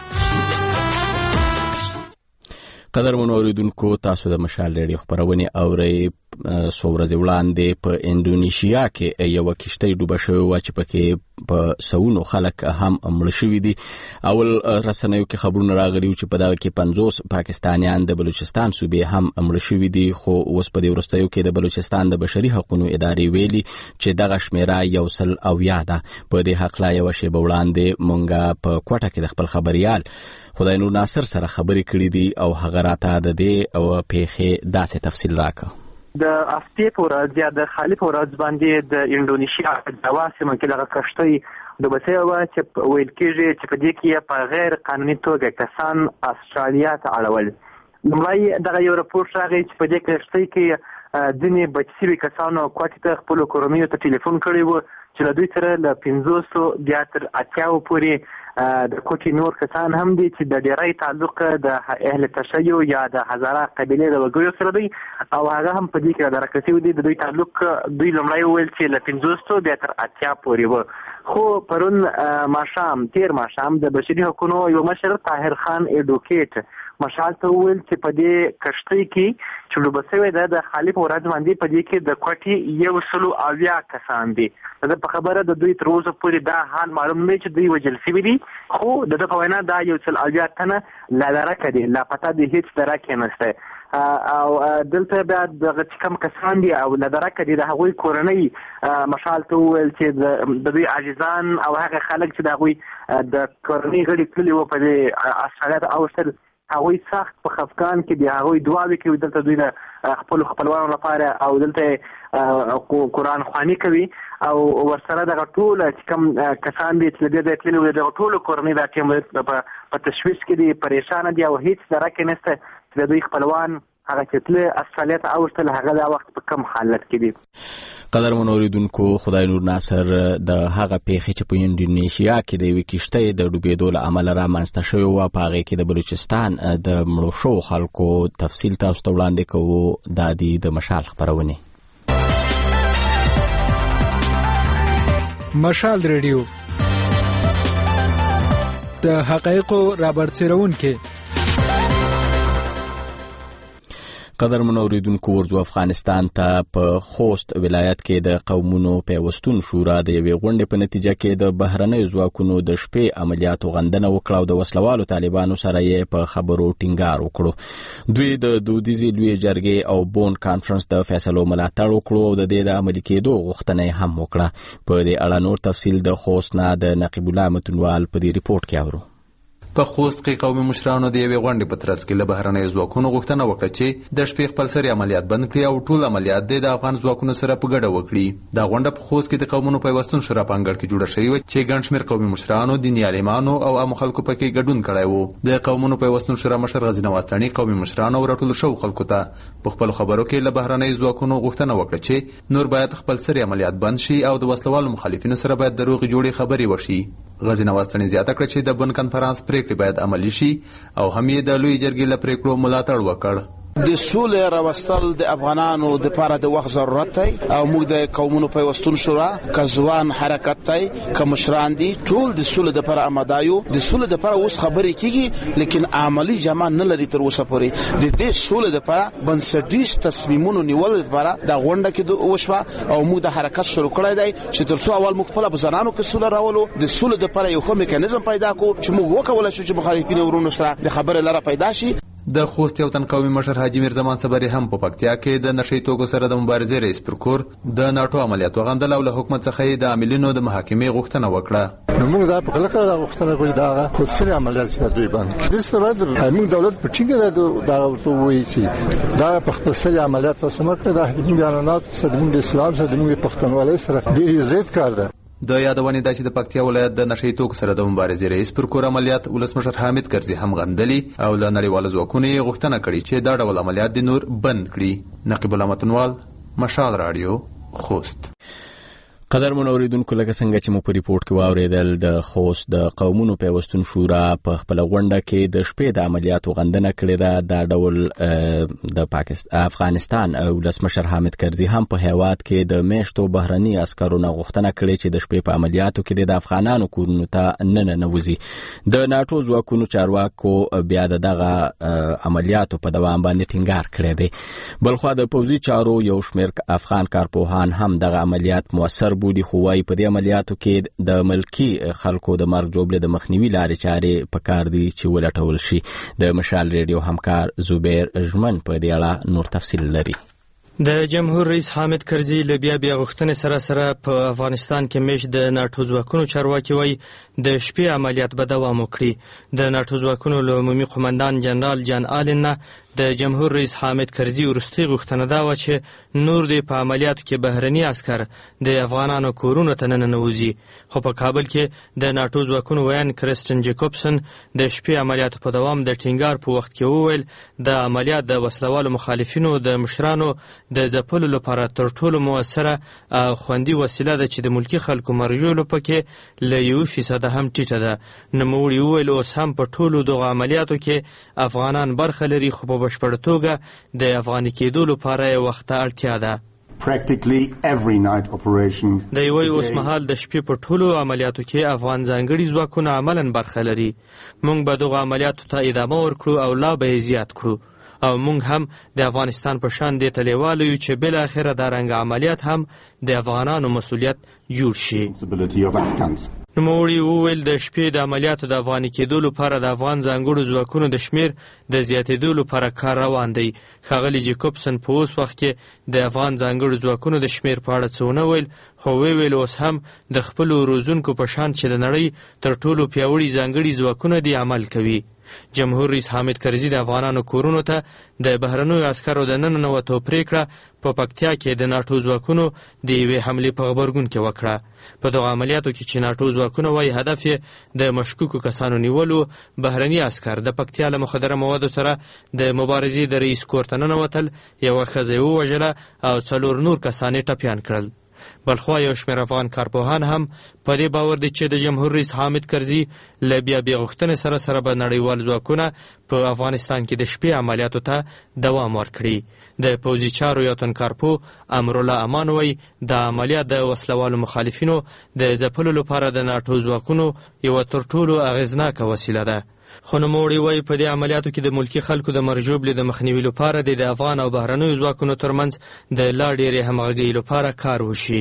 قدرمنو اوریدونکو تاسو د مشال ریډیو خبرونه اورئ څو ورځې وړاندې په انډونیشیا کې یوه کښتۍ ډوبه شوې وه چې پکې په سوونو خلک هم مړه شوي دي اول رسنیو کې خبرونه راغلي چې په دغه کې 50 پاکستانیان د بلوچستان صوبې هم مړه شوي دي خو اوس په دې وروستیو کې د بلوچستان د بشري حقوقو ادارې ویلي چې دغه شمیره 100 ده په دې هکله یوه شیبه وړاندې مونږ په کوټه کې د خپل خبریال خدای نور ناصر سره خبرې کړې دي او هغه راته د دې او پیښې داسې تفصیل راکړ د هفتې په ورځ یا د خالي په ورځ باندې د انډونیشیا جاوا سیمه کې دغه کښتۍ ډوبه شوې وه چې ویل کېږي چې په دې کې په غیر قانوني توګه کسان استرالیا ته اړول لومړی دغه یو راپور راغی چې په دې کښتۍ کې ځینې بچ شوي کسانو کوټې ته خپلو کورنیو ته ټلیفون کړی و چې له دوی سره له 500 بیا تر 80 پورې د کوټې نور کسان هم دي چې د ډیری تعلق د اهل تشیع یا د هزاره قبیلې د وګړو سره دی او هغه هم په دې کې درک شوي دي د دوی تعلق دوی لومړی وویل چې له 500 بیا تر 80 پورې و خو پرون تیر ماښام د بشري حقوقو یو مشر طاهر خان ایډوکیټ مشال ته وویل چې په دې کښتۍ کې چې ډوبه شوې ده د خالي په ورځ باندې په دې کې د کوټې 180 کسان دي دا په خبره د دوی تر اوسه پورې دا حال معلوم نه چې دوی وژل شوي دي خو د په وینا دا 180 تنه لا درکه دي لا پته دي هیڅ درکه نشته او دلته بیا د کم کسان دي او لا درکه دي د هغوی کورنۍ مشال ته وویل چې د دوی عاجزان او هغه خلک چې د هغوی د کورنۍ غړي تللي وو په دې استرالیا ته اوستل هغوی سخت په خفګان کې دي هغوی دعاوې کوي دلته دوی د خپلو خپلوانو لپاره او دلته قرآن خواني کوي او ورسره دغه ټول چې کوم کسان دي چې له دې ځایه تللي وو دغه ټولو کورنۍ دا ټیم په تشویش کې دي پریشانه دي او هېڅ درکه نشته چې د دوی خپلوان هغه چې تللی استرالیا ته اوښتل هغه دا وخت په کم حالت کې دي قدرمنو اوریدونکو خدای نور ناصر د هغه پیښې چې په انډونیشیا کې د یوې کښتۍ د ډوبېدو له امله رامنځته شوې وه په هغې کې د بلوچستان د مړو شوو خلکو تفصیل تاسو ته وړاندې کوو دا دي د مشال خپرونې مشال ریډیو د حقایقو رابرسېرونکې قدرمنو اوریدونکو ورځو افغانستان ته په خوست ولایت کې د قومونو پیوستون شورا د یوې غونډې په نتیجه کې د بهرنیو ځواکونو د شپې عملیاتو غندنه وکړه او د وسلوالو طالبانو سره یې په خبرو ټینګار وکړو دوی د دودیزې لویې جرګې او بون کانفرنس د فیصلو ملاتړ وکړو او د دې د عملي کېدو غوښتنه هم وکړه په دې اړه نور تفصیل د خوست نه د نقیب الله متنوال په دې ریپورت کې اورو په خوست کې قومي مشرانو د یوې غونډې په ترڅ کې له بهرنیو ځواکونو غوښتنه وکړه چې د شپې خپلسري عملیات بند کړي او ټول عملیات د افغان ځواکونو سره په ګډه وکړي. دا غونډه په خوست کې د قومونو پیوستون شورا په انګړ کې جوړه شوې وه چې ګڼ شمېر قومي مشرانو، دیني عالمانو او عامو خلکو پکې ګډون کړی و. د قومونو پیوستون شورا مشر غازي نواز تڼي قومي مشرانو او راټولو شوو خلکو ته په خپلو خبرو کې له بهرنیو ځواکونو غوښتنه وکړه چې نور باید خپلسري عملیات بند شي او د وسلوالو مخالفینو سره باید د روغې جوړې خبرې وشي. غازي نواز تڼي زیاته کړه چې د بن کنفرانس پریکړې باید عملي شي او هم یې د لوی جرګې له پریکړو ملاتړ وکړ. د سولې راوستل د افغانانو د لپاره د وخت ضرورت دی او موږ د قومونو پیوستون شورا کزوان حرکت دی که مشران دي ټول د سولې لپاره آماده یو. د سولې لپاره اوس خبرې کیږي لیکن عملی جمع نه لري تر اوسه پورې. د دې سولې لپاره بنسټیز تصمیمونو نیول لپاره د غونډه کې وشوه او موږ د حرکت شروع کړی دی چې تر څو اول موږ خپل بزرانو کې سولې راولو، د سولې لپاره یو ښه میکانیزم پیدا کو چې موږ وکولای شو چې مخالفین ورونو سره د خبرې لاره پیدا شي. د خوست یو تن قومي مشر حاجي میرزمان صبري هم په پکتیا کې د نشي توکو سره د مبارزې رئیس پرکور د ناټو عملیات وغندل او له حکومت څخه د عاملینو د محاکمې غوښتنه وکړه. موږ دا په کله کله غوښتنه کوي دا خودسري عملیات چې دوی باندې د سره موږ دولت په ټینګه دا وایي چې دا په خپلسري عملیات وسمه کړه د دې اعلانات سره د اسلام سره د پښتونولۍ سره ډېر زیات کار ده. د یادونې دا چې د پکتیا ولایت د نشي توکو سره د مبارزې رئیس پرکور عملیات ولسمشر حامد کرزي هم غندلي او له نړیوالو ځواکونو یې غوښتنه کړې چې دا ډول عملیات د نور بند کړي. نقیب الله متنوال، مشال رادیو، خوست. قدرمن اوریدونکو، لکه څنګه چې مو په ریپورت کې واوریدل، د خوست د قومونو پیوستون شورا په خپل غونډه کې د شپې د عملیاتو غندنه کړې ده. دا ډول د افغانستان ولسمشر حامد کرزي هم په هیواد کې د میشتو بهرني عسکرو نه غوښتنه کړې چې د شپې په عملیاتو کې د افغانانو کورونو ته نه ننوځي. د ناټو ځواکونو چارواکو بیا دغه عملیاتو په دوام باندې ټینګار کړی دی. بلخوا د پوځي چارو یو شمېر افغان کارپوهان هم دغه عملیات موثر بودي، خو وايي په دې عملیاتو کې د ملکی خلکو د مرګ جوړې د مخنیوي لارې چارې پکار دي چې ولټول شي. د مشال ریډیو همکار زبیر ژمن په دې اړه نور تفصیل لري. د جمهور رئیس حامد کرزي له بیا غوښتنې سره په افغانستان کې میشت د ناټو ځواکونو چارواکي وایي د شپې عملیات به دوام وکړي. د ناټو ځواکونو له عمومي قمندان جنرال جان آلن نه د جمهور رئیس حامد کرزي وروستۍ غوښتنه دا وه چې نور دې په عملیاتو کې بهرني عسکر د افغانانو کورونو ته نه ننوځي. خو په کابل کې د ناټو ځواکونو ویان کرستن جیکوبسن د شپې عملیاتو په دوام د ټینګار په وخت کې وویل د عملیات د وسلوالو مخالفینو د مشرانو د ځپلو لپاره تر ټولو مؤثره او خوندي وسیله ده چې د ملکي خلکو مرګ ژوړلو پکې له 1% هم ټیټه ده. نوموړي وویل اوس هم په ټولو دغه عملیاتو کې افغانان برخه لري، خو په بشپړه توګه د افغاني کېدو لپاره یې وخت ته اړتیا ده. د یوې اوس مهال د شپې په ټولو عملیاتو کې افغان ځانګړي ځواکونه عملاً برخه لري. موږ به دغه عملیاتو ته ادامه ورکړو او لا به یې زیات کړو او موږ هم د افغانستان په شان دې ته لیواله یو چې بالاخره دا رنګ عملیات هم د افغانانو مسؤلیت جوړ شي. نوموړي وویل د شپې د عملیاتو د افغاني کېدو لپاره د افغان ځانګړو ځواکونو د شمیر د زیاتېدو لپاره کار روان دی. ښاغلي جیکوبسن په اوس وخت کې د افغان ځانګړو ځواکونو د شمیر په اړه څه ونه ویل، خو ویل اوس هم د خپلو روزونکو په شان چې د نړۍ تر ټولو پیاوړي ځانګړي ځواکونه دي عمل کوي. جمهور رئیس حامد کرزي د افغانانو کورونو ته د بهرنیو عسکرو د ننوتو پریکړه په پکتیا کې د ناټو ځواکونو د یوې حملې په غبرګون کې وکړه. په دغه عملیاتو کې چې ناټو ځواکونه وایي هدف یې د مشکوکو کسانو نیولو، بهرني عسکر د پکتیا له مخدره موادو سره د مبارزې د رئیس کور ته ننوتل، یوه ښځه یې ووژله او 4 نور کسان یې ټپیان کړل. بلخوا یو شمېر افغان کارپوهان هم په دې باور دي چې د جمهور رئیس حامد کرزي له بیا غوښتنې سره به نړیوال ځواکونه په افغانستان کې د شپې عملیاتو ته دوام ورکړي. د پوځي چارو یو تن کارپو امرالله امان وایي د عملیات د وسلوالو مخالفینو د ځپلو لپاره د ناټو ځواکونو یوه تر ټولو اغېزناکه وسیله ده. خو نوموړي وایي په دې عملیاتو کې د ملکي خلکو د مرګ ژوبلې د مخنیوي لپاره د افغان او بهرنیو ځواکونو ترمنځ د لا ډېرې همغږۍ لپاره کار وشي.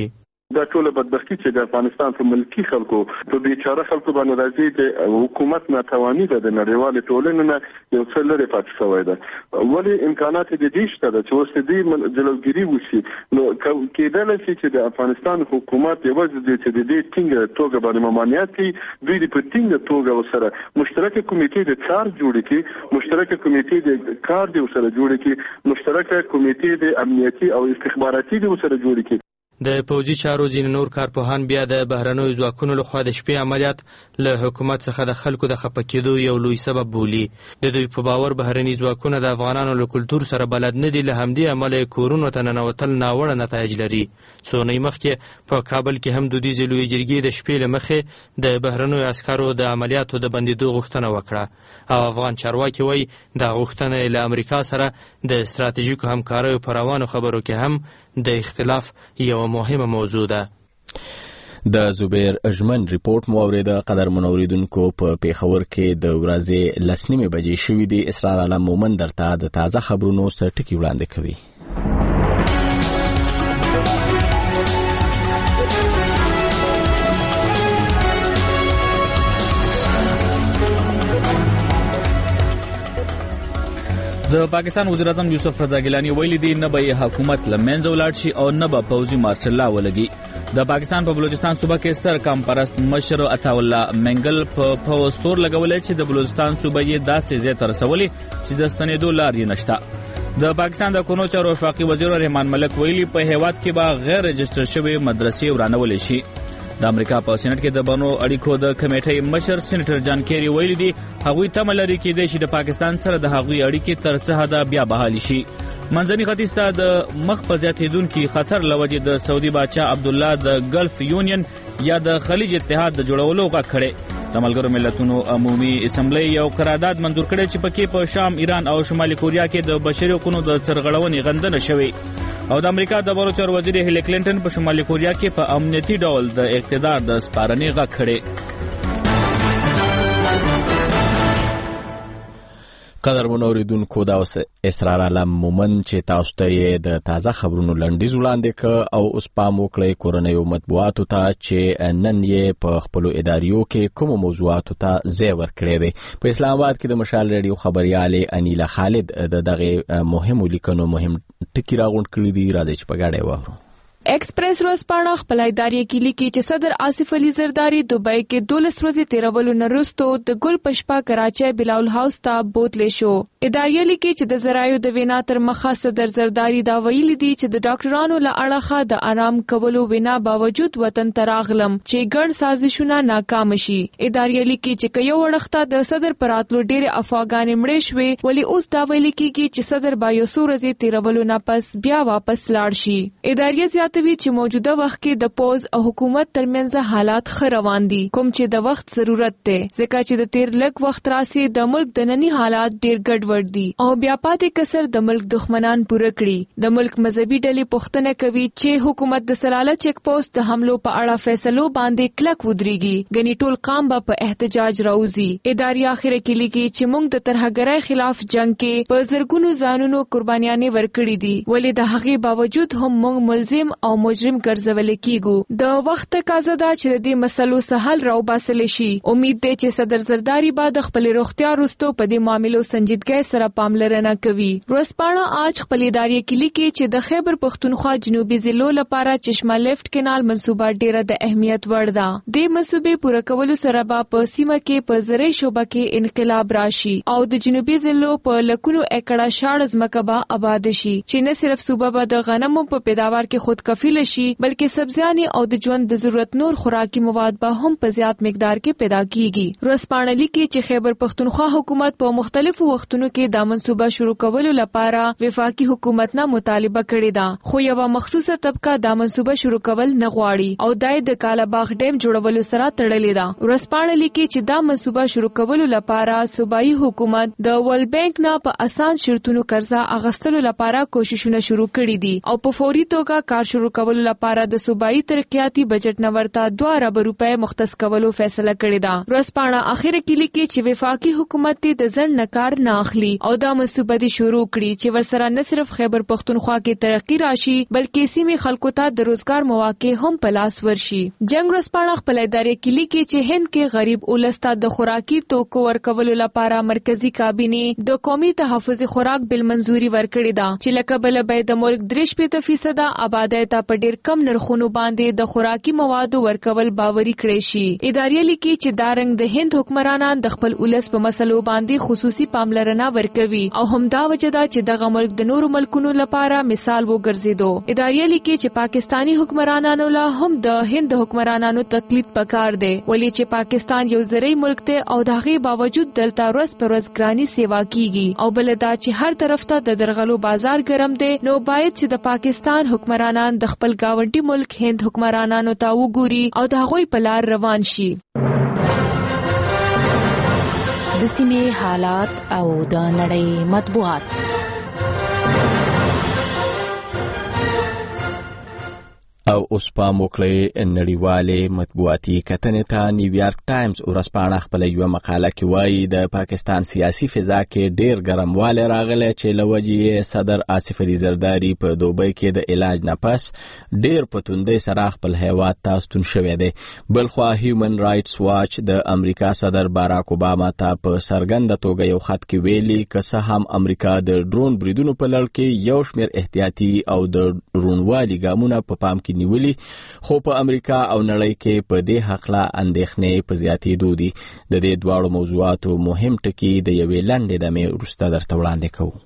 دا ټول بدبختی چې د افغانستان په ملکی خلکو په بیچاره خلکو باندې راځي د حکومت ناتوانی ده د نړیوال ټولنې نه یو څه لري پاتې شوی ده ولې امکانات د دې شته چې اوس دې جلوګیری وشي نو کېدل شي چې د افغانستان حکومت یوازې د دې ټینګ توګه باندې ممانعت کوي دوی د پټینګ توګه وسره مشترکه کمیټې د کار جوړ کړي مشترکه کمیټې د کار دی وسره جوړ کړي مشترکه کمیټې د امنیتي او استخباراتي دی وسره جوړ کړي د پوځي چارو ځینې نور کارپوهان بیا د بهرنیو ځواکونو لخوا د شپې عملیات له حکومت څخه د خلکو د خفه کېدو یو لوی سبب بولي. د دوی په باور بهرني ځواکونه د افغانانو له کلتور سره بلد نه دي، له همدې امله کورونو ته ننوتل ناوړه نتایج لري. څو ورځې مخکې په کابل کې هم دودیزې لویې جرګې د شپې له مخې د بهرنیو عسکرو د عملیاتو د بندېدو غوښتنه وکړه او افغان چارواکي وایي دا غوښتنه له امریکا سره د ستراتیژیکو همکاریو په روانو خبرو کې هم د اختلاف یو مهمه موضوع ده. د زبیر اجمن ریپورت مو اوریده. قدرمن اوریدونکو په پیښور کې د ورځې 10:30 بجې شوې دي. اسرار عالم مومن درته د تازه خبرونو ټکي وړاندې کوي. د پاکستان وزیر اعظم یوسف رضا ګیلانی ویلي دي نه به حکومت له منځه ولاړ شي او نه به پوځي مارشل لا ولګي. د پاکستان په بلوچستان صوبه کې ستر کم پرست مشر عطاالله منګل په پوز تور لګولې چې د بلوچستان صوبه یې داسې ځای ته رسولې چې د ستنېدو لار یې نشته. د پاکستان د کونو چارو وفاقي وزیر رحمان ملک ویلي په هیواد کې به غیر رجسټر شوی مدرسې ورانولې شي. د امریکا په سېنات کې د بنو اړیکو د کمیټې مشر سېنیټر جان کیری ویلي دي هغوی تمه لري کېدای شي د پاکستان سره د هغوی اړیکې تر څه حده بیا بحالي شي. منځني ختیځ ته د مخ په زیاتېدونکي خطر له وجې د سعودي بادشاه عبدالله د ګلف یونین یا د خلیج اتحاد د جوړولو غږ کړی. د ملګرو ملتونو عمومي اسمبلی یو قرارداد منظور کړی چې پکې په شام، ایران او شمالي کوریا کې د بشري حقوقو د سرغړونې غندنه شوې او د امریکا د بهرنیو چارو وزیر هیلي کلینټن په شمالي کوریا کې په امنیتي ډول د اقتدار د سپارنې غږ کړی. قدرمن اوریدونکو دا اسرار عالم مومن چې تاسو ته د تازه خبرونو لنډیز وړاندې کړ او اوس پام وکړئ کورنیو مطبوعاتو ته چې نن یې په خپلو اداریو کې کومو موضوعاتو ته ځای ورکړی دی. په اسلام آباد کې د مشال ریډیو خبریالې انیلا خالد د دغه مهمو لیکنو مهم ټکي راغونډ کړي دي. راځئ چې په ګډه یې واورو. ایکسپریس ورځپاڼه خپل ادارې کې لیکي چې صدر آصف علي زرداری دوبۍ کې 12 ورځې تیرولو نه وروسته د ګل پشپا کراچۍ بلاول هاوس ته بوتلې شو. ادارې لیکي چې د زرایو د وینا تر مخه صدر زرداری دا ویلي دي چې د ډاکټرانو له اړخه د آرام کولو وینا باوجود وطن ته راغلم چې ګډ سازشونه ناکام شي. ادارې لیکي چې یو وړخته د صدر پراتلو ډېر افغانان مړې شوې ولی اوس دا ویل کېږي چې صدر با یو څو ورځې تیرولو نه پس بیا واپس لاړ شي. ادارې چې موجوده وخت کې د پوز او حکومت ترمنځ حالات ښه روان دي کوم چې د وخت ضرورت دی ځکه چې د تیر لږ وخت راسي د ملک دنني حالات ډیر ګډوډ دي او بیا پاتې کسر د ملک دښمنان پوره کړي. د ملک مذهبي ډلې پوښتنه کوي چې حکومت د سلاله چیک پوسټ د حملو په اړه فیصلو باندې کلک ودرېږي غني ټول قام به په احتجاج راوځي. ادارې اخر کې لیکي چې موږ د ترهګرۍ خلاف جنگ کې په زرګونو ځانونو قربانیانې ورکړې دي ولې د هغې باوجود هم موږ ملزم او مجرم ګرځول کیږو. د وخت تقاضا ده چې د دې مسلو سهل راو باسل شي. امید ده چې صدر زرداری به د خپل روغتیا وروسته په دې معاملو سنجیدګۍ سره پاملرنه کوي. ورځپاڼه آج خپل ادارې کې لیکي چې د خیبر پښتونخوا جنوبي ضلعو لپاره چشمه لیفت کینال منصوبه ډیره د اهمیت وړ ده. د منصوبې پوره کولو سره به په سیمه کې په زرعي شوبه کې انقلاب راشي او د جنوبي ضلعو په لکونو ایکړه شاړ ځمکه به آباد شي چې نه صرف صوبه به د غنمو په پیداوار کې خودکفیل شي بلکې سبزیانې او د ژوند د ضرورت نور خوراکي مواد به هم په زیات مقدار کې پیدا کیږي. ورځپاڼه لیکي چې خیبر پښتونخوا حکومت په مختلفو وختونو کې دا منصوبه شروع کولو لپاره وفاقي حکومت نه مطالبه کړې ده خو یو مخصوصه طبقه دا منصوبه شروع کول نه غواړي او دای د کالاباغ ډیم جوړولو سره تړلې ده. ورځپاڼه لیکي چې دا منصوبه شروع کولو لپاره صوبایي حکومت د ورلد بانک نه په اسان شرطونو قرضه اخیستلو لپاره کوششونه شروع کړي دي او په فوري توګه کار شروع کولو لپاره د صوبایي ترقیاتي بجټ نه ورته 2 ارب روپۍ مختص کولو فیصله کړې ده. ورځپاڼه اخیره کې لیکي چې وفاقي حکومت د ځنډ نه کار نه اخلي او دا منصوبه دې شروع کړي چې ورسره نه صرف خیبر پختونخوا کې ترقی راشي بلکې سیمې خلکو ته د روزګار مواقع هم په لاس ورشي. جنگ ورځپاڼه خپل ادارې کې لیکي چې هند کې غریب اولس ته د خوراکي توکو ورکولو لپاره مرکزی کابینه د قومي تحفظ خوراک بل منزوري ورکړې ده چې لکه بل به د ملک 3% آبادی ته په ډیر کم نرخونو باندې د خوراکي موادو ورکول باوري کړی شي. ادارې لیکي چې دارنګ د هند حکمرانان د خپل ولس په مسلو باندې خصوصي پاملرنه ورکوي او همدا وجه ده چې دغه ملک د نورو ملکونو لپاره مثال وګرځیدو. ادارې لیکي چې پاکستانی حکمرانانو له هم د هند حکمرانانو تقلید پکار دی ولی چې پاکستان یو زرعي ملک دی او د هغې باوجود دلته ورځ پر ورځ ګراني سیوا کیږي او بل دا چې هر طرف ته د درغلو بازار ګرم دی نو باید چې د پاکستان حکمرانان د خپل گاونډي ملک هند حکمرانانو ته وګوري او د هغوی په لار روان شي. د سیمې حالات او د نړۍ مطبوعات. او اوس پام وکړئ نړیوالې مطبوعاتي کتنې ته. نیویارک ټایمز ورځپاڼه خپله یوه مقاله کې وایي د پاکستان سیاسي فضا کې ډېر ګرموالی راغلی چې له وجې صدر آصف علي زرداري په دوبۍ کې د علاج نه پس ډېر په توندۍ سره خپل هیواد ته ستون شوی دی. بلخوا هیومن رایټس واچ د امریکا صدر باراک اوباما ته په څرګنده توګه یو خط کې ویلي که څه هم امریکا د ډرون بریدونو په لړ کې یو شمېر احتیاطي او د روڼوالي ګامونه په پام کې نیولي خو په امریکا او نړۍ کې په دې هکله اندېښنې په زیاتېدو دي. د دې دواړو موضوعاتو مهم ټکي د یوې لنډې دمې وروسته درته وړاندې کوو.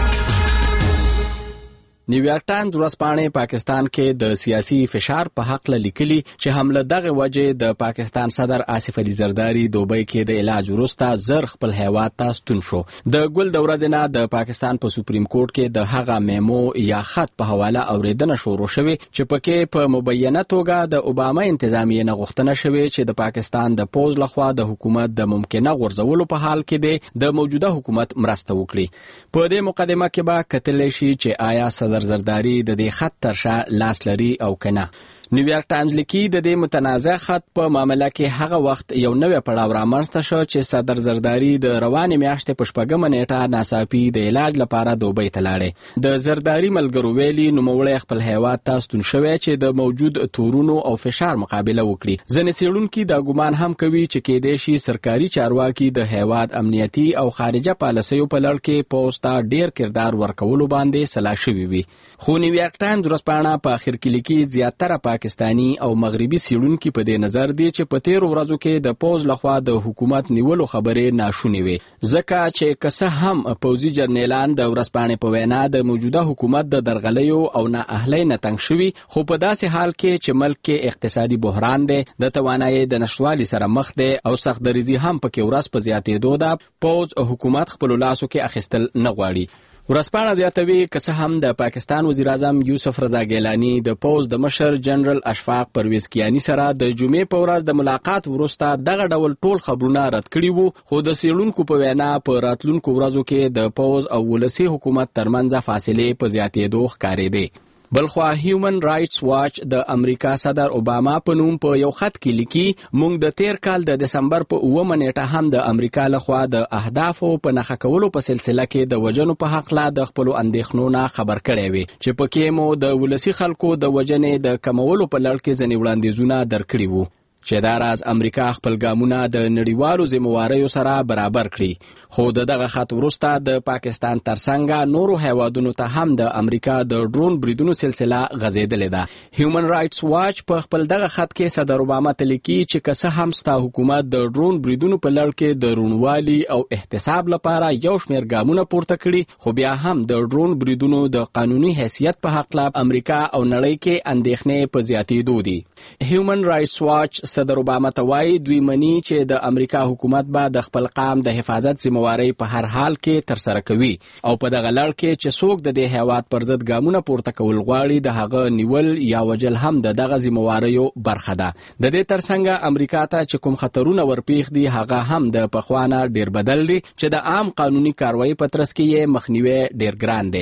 نیویارک ټایمز ورځپاڼې پاکستان کې د سیاسي فشار په حق لیکلي چې هم له دغه وجې د پاکستان صدر آصف علي زرداري دوبۍ کې د علاج وروسته زر خپل هیواد ته ستون شو. د ګل د ورځې نه د پاکستان په سپریم کورټ کې د هغه میمو یا خط په حواله اورېدنه شروع شوې چې پکې په مبینه توګه د اوباما انتظامیې نه غوښتنه شوې چې د پاکستان د پوز لخوا د حکومت د ممکنه غورځولو په حال کې د موجوده حکومت مرسته وکړي. په دې مقدمه کې به کتلی شي چې آیا صدر زرداري د دې خط تر شا لاس لري او کنه. نیویارک ټایمز لیکي د دې متنازع خط په معامله کې هغه وخت یو نوی پړاو رامنځته شو چې صدر زرداري د روانې میاشتې په 4مه نیټه ناڅاپي د علاج لپاره دوبۍ ته لاړې. د زرداري ملګرو ویلي نوموړی خپل هیواد ته ستون شوی چې د موجود تورونو او فشار مقابله وکړي. ځینې څېړونکي دا ګمان هم کوي چې کېدای شي سرکاري چارواکي د هیواد امنیتي او خارجه پالیسیو په لړ کې پوز ته ډېر کردار ورکولو باندې سلا شوي وي. خو نیویارک ټایمز ورځپاڼه په اخر کې لیکي زیاتره پاکستانی او مغربي څېړونکي په دې نظر دي چې په تیرو ورځو کې د پوز لخوا د حکومت نیولو خبرې ناشونې وي ځکه چې که څه هم پوځي جرنیلان د ورځپاڼې په وینا د موجوده حکومت د درغلیو او نااهلۍ نه تنګ شوي خو په داسې حال کې چې ملک کې اقتصادي بحران دی د توانایي د نشتوالي سره مخ دی او سخت دریځي هم پکې ورځ په زیاتېدو ده پوز حکومت خپلو لاسو کې اخیستل نه غواړي. ورځپاڼه زیاتوي که څه هم د پاکستان وزیر اعظم یوسف رضا ګیلاني د پوز د مشر جنرال اشفاق پرویز کیانی سره د جمعې په ورځ د ملاقات وروسته دغه ډول ټول خبرونه رد کړي وو خو د څېړونکو په وینا په راتلونکو ورځو کې د پوز او ولسي حکومت ترمنځ فاصلې په زیاتېدو ښکارېدې. بلخوا هیومن رایټس واچ د امریکا صدر اوباما په نوم په یو خط کې لیکي موږ د تیر کال د دسمبر په 9مه نیټه هم د امریکا لخوا د اهدافو په نښه کولو په سلسله کې د وژنو په حق لا د خپلو اندېښنو نه خبر کړی وي چې پکې مو د ولسي خلکو د وژنې د کمولو په لړ کې ځینې وړاندیزونه درکړي وو چې دا راز امریکا خپل ګامونه د نړیوالو ذمہواریو سره برابر کړي خو دغه خط وروسته د پاکستان ترڅنګ نورو هیوادونو ته هم د امریکا د ډرون بریدونو سلسله غځېدلې ده. هیومن رایټس واچ په خپل دغه خط کې صدر اوباما ته لیکي چې که څه هم ستا حکومت د ډرون بریدونو په لړ کې د روڼوالي او احتساب لپاره یو شمېر ګامونه پورته کړي خو بیا هم د ډرون بریدونو د قانوني حیثیت په حق لا امریکا او نړۍ کې اندېښنې په زیاتېدو دي. هیومن رایټس واچ صدر اوباما ته وایي دوی مني چې د امریکا حکومت به د خپل قام د حفاظت ذمہواري په هر حال کې ترسره کوي او په دغه لړ کې چې څوک د دې هیواد پر ضد ګامونه پورته کول غواړي د هغه نیول یا وجل هم د دغه ذمہواریو برخه ده. د دې ترڅنګ امریکا ته چې کوم خطرونه ورپېښ دي هغه هم د پخوانه ډیر بدل دي چې د عام قانوني کاروایی په ترڅ کې یې مخنیوي ډیر ګران دی.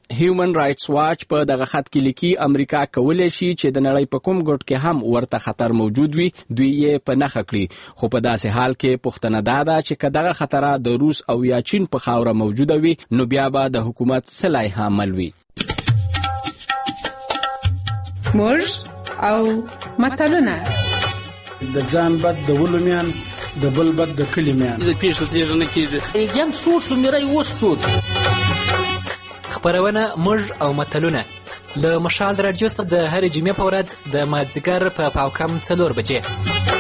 هیومن رائټس واچ په دغه خط کې لیکي امریکا کولی شي چې د نړۍ په کوم ګوټ کې هم ورته خطر موجود وي دوی یې په نښه کړي خو په داسې حال کې پوښتنه دا ده چې که دغه خطرات د روس او یا چین په خاوره موجوده وي نو بیا به د حکومت څه لایحه عمل وي. موږ او متلونه د ځان بد د ولومیان د بل بد د کلمیان د پیښه تیږه نه کیږي جنگ سور شو میرای وستود. خبرونه موږ او متلونه له مشال رادیو څخه د هرې جمعې په ورځ د مازدیګر په پاوکم 4 بجې.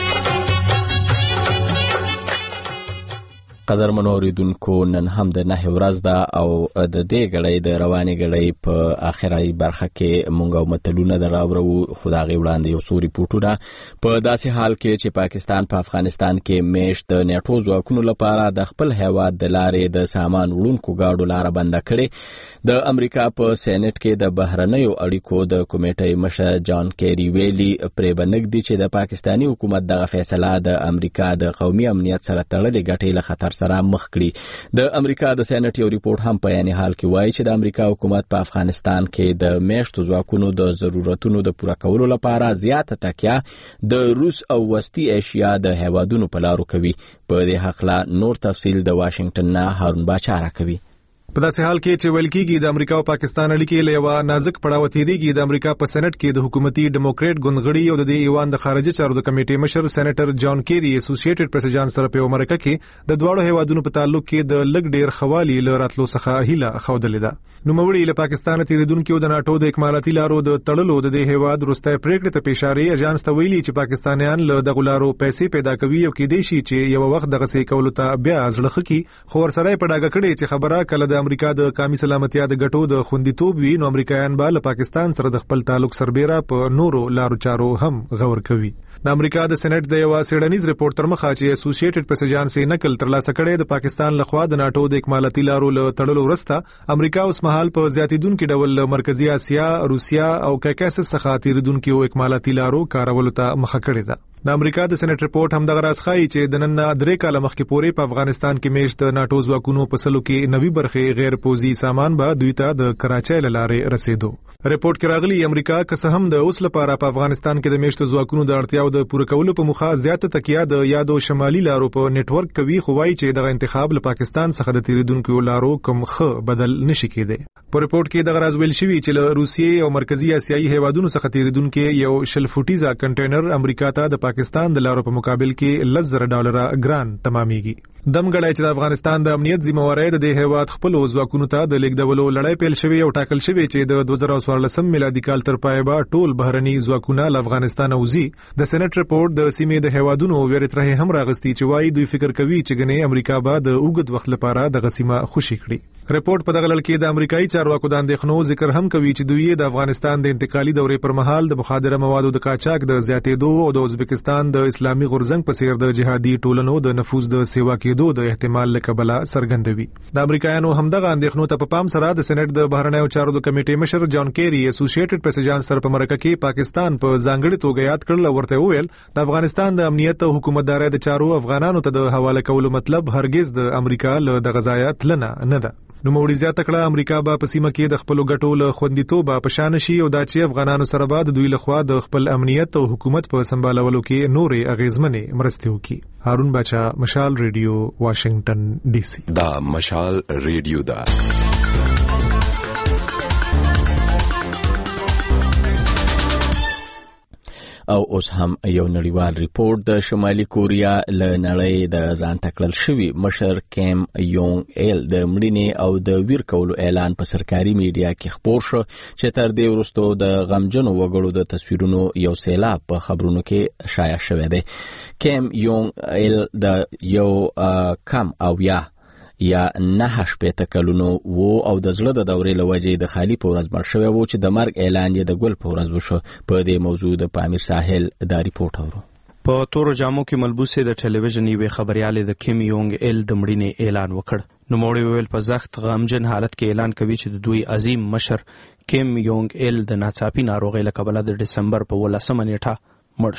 قدرمنو اوریدونکو نن هم د 9 ورځ ده او د دې غړې د رواني غړې په اخرای برخه کې مونږ او متلونه دراوړو خو دا غي وړاندې یو سوري پورټونه په داسې حال کې چې پاکستان په افغانستان کې میش د نیټو ځواکونو لپاره د خپل هیواد د لارې د سامان وړونکو گاډو لار بند کړي. د امریکا په سېنات کې د بهرنیو اړیکو د کمیټې مشر جان کیری ویلي پرې بنګ دي چې د پاکستانی حکومت دغه فیصله د امریکا د قومي امنیت سره تړلې ګټې له خطر سره مخ کړي. د امریکا د سېنات یو ریپورت هم په یعنی حال کې وایي چې د امریکا حکومت په افغانستان کې د میشتو ځواکونو د ضرورتونو د پوره کولو لپاره زیاته تکیه د روس او وسطي ایشیا د هیوادونو په لارو کوي. په دې حق لا نور تفصیل د واشنگټن نه هارون باچا راکوي. په داسې حال کې چې ویل کېږي د امریکا او پاکستان اړیکې له یوه نازک پړاو تېرېږي د امریکا په سېنات کې د حکومتي ډیموکریټ ګوندغړي او د دې ایوان د خارجي چارو د کمیټې مشر سېنیټر جان کیری اسوسییټډ پریس ایجنس سره په مرکه کې د دواړو هیوادونو په تعلق کې د لګ ډیر خوالي له راتلو څخه هیله خوده لیده. نوموړي له پاکستان تیریدونکو د ناتو د اکمالاتي لارو د تړلو د دې هیواد وروسته پریکړه ته پیشاري ایجنس ته ویلي چې پاکستانیان له دغه لارو پیسې پیدا کوي او کې دي چې یو وخت دغه سې کولو ته بیا ځړخ کی خو ورسره په ډاګه کړي چې خبره کله د امریکا د قومي سلامتیا د ګټو د خوندیتوب وی نو امریکایان به له پاکستان سره د خپل تعلق سربېره په نورو لارو چارو هم غور کوي. د امریکا د سېنات د یو سیډنیز ریپورت تر مخه چې اسوسییټډ پریس ایجنس یې نقل ترلاسه کړي د پاکستان لخوا د ناتو د اکمالاتي لارو له تړلو وروسته امریکا اوس مهال په زیاتیدونکو ډول مرکزی اسیا، روسیا او کاکاسس څخه تیریدونکو اکمالاتي لارو کارولو ته مخه کړې ده. د امریکا د سېنات ریپورت هم دغه راز ښایي چې د نن 3 کال مخکې پورې په افغانستان کې میش د ناتو ځواکونو په سلو کې 90 برخې غیر پوزي سامان به دوی ته د کراچۍ له لارې رسیدو. ریپورت کې راغلي امریکا که څه هم د اوس لپاره په افغانستان کې د میشتو ځواکونو د اړتیاو د پوره کولو په موخه زیاته تکیه د یادو شمالي لارو په نتورک کوي خو وايي چې دغه انتخاب له پاکستان څخه د تیریدونکو لارو کم ښه بدل نشي کېدی. په ریپورت کې دغه راز ویل شوی چې له روسیې او مرکزی اسیایي هیوادونو څخه تیریدونکو یو شل فوټیزه کنټینر امریکا ته د پاکستان د لارو په مقابل کې $10,000 ګران تمامېږي. دمګړی چې د افغانستان د امنیت ذمہواری د دې هیواد خپل ځواکونو ته د لیږدولو لړۍ پیل شوې او ټاکل شوې چې د 2014 میلادي کال تر پای به ټول بهرني ځواکونه له افغانستان وځي. د سېنات ریپورت د سیمې د هیوادونو ویرتره هم راغستي چې وايي دوی فکر کوي چې ګنې امریکا به د اوږد وخت لپاره د غسیمه خوشي کړي. ریپورت په دغه لړ کې د امریکایي چارواکو د اندېښنو ذکر هم کوي چې دوی د افغانستان د انتقالي دورې پر مهال د مخدره موادو د قاچاق د زیاتېدو او د ازبکستان د اسلامي غورځنګ په څیر د جهادي ټولنو د نفوذ د سیوا کېدو د احتمال لکبله څرګندوي. د امریکایانو همدغه اندېښنو ته په پام سره د سېنات د بهرنیو چارو د کمیټې مشر جان کیری اسوسییټډ پریس ایجنس سره په مرکه کې پاکستان په ځانګړي توګه یاد کړل او ورته وویل د افغانستان د امنیت او حکومتدارۍ د چارو افغانانو ته د حواله کولو مطلب هرگز د امریکا له دغه ځایه تلنه نه ده. نوموړي زیاته کړه امریکا به په سیمه کې د خپل ګټو له خوندیتوب په شان شي او دا چې افغانانو سره به د دوی لخوا د خپل امنیت او حکومت په سمبالولو کې نورې اغیزمنې مرستې وکړي. هارون باچا، مشال ریډیو، واشنگټن ډي سي. دا مشال ریډیو دا او اوس هم یو نړیوال ریپورت د شمالي کوریا له نړۍ د ځان تکړل شوی مشر کیم یونګ ایل د مړینې او د ویر کولو اعلان په سرکاري میډیا کې خپور شو چې تر دې وروسته د غمجنو وګړو د تصویرونو یو سیلاب په خبرونو کې شایع شوی دی. کیم یونګ ایل د یو کم او یا 9 کلونو وو او د زړه د دورې لوجې د خالی په ورځ مړ شوی وو چې د مرګ اعلان یې د ګل په ورځ وشو. په دې موضوع د پامیر ساحل دا ریپورت اورو. په تورو جامو کې ملبوسه د ټلویزیون یوې خبريالې د کیم یونګ ایل د مړینې اعلان وکړ. نوموړي ویل په زخت غمجن حالت کې اعلان کوي چې د دوی عظیم مشر کیم یونګ ایل د ناڅاپي ناروغۍ له کبله د دسمبر په 18 نیټه مړ شو.